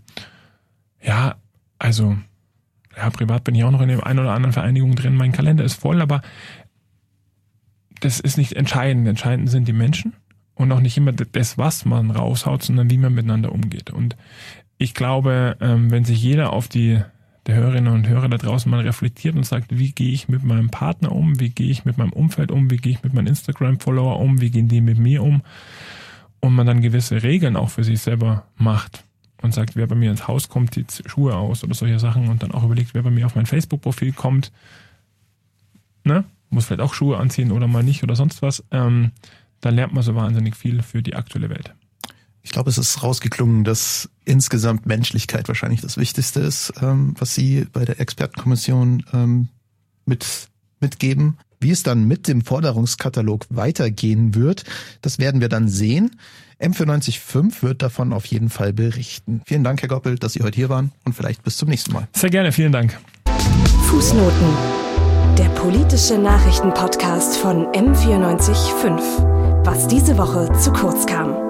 ja, also ja, privat bin ich auch noch in der einen oder anderen Vereinigung drin. Mein Kalender ist voll, aber das ist nicht entscheidend. Entscheidend sind die Menschen. Und auch nicht immer das, was man raushaut, sondern wie man miteinander umgeht. Und ich glaube, wenn sich jeder auf die der Hörerinnen und Hörer da draußen mal reflektiert und sagt, wie gehe ich mit meinem Partner um, wie gehe ich mit meinem Umfeld um, wie gehe ich mit meinen Instagram-Follower um, wie gehen die mit mir um, und man dann gewisse Regeln auch für sich selber macht und sagt, wer bei mir ins Haus kommt, zieht Schuhe aus oder solche Sachen, und dann auch überlegt, wer bei mir auf mein Facebook-Profil kommt, ne, muss vielleicht auch Schuhe anziehen oder mal nicht oder sonst was, ähm, da lernt man so wahnsinnig viel für die aktuelle Welt. Ich glaube, es ist rausgeklungen, dass insgesamt Menschlichkeit wahrscheinlich das Wichtigste ist, ähm, was Sie bei der Expertenkommission ähm, mit, mitgeben. Wie es dann mit dem Forderungskatalog weitergehen wird, das werden wir dann sehen. M vierundneunzig Komma fünf wird davon auf jeden Fall berichten. Vielen Dank, Herr Goppel, dass Sie heute hier waren, und vielleicht bis zum nächsten Mal. Sehr gerne, vielen Dank. Fußnoten. Der politische Nachrichtenpodcast von M vierundneunzig Komma fünf. Was diese Woche zu kurz kam.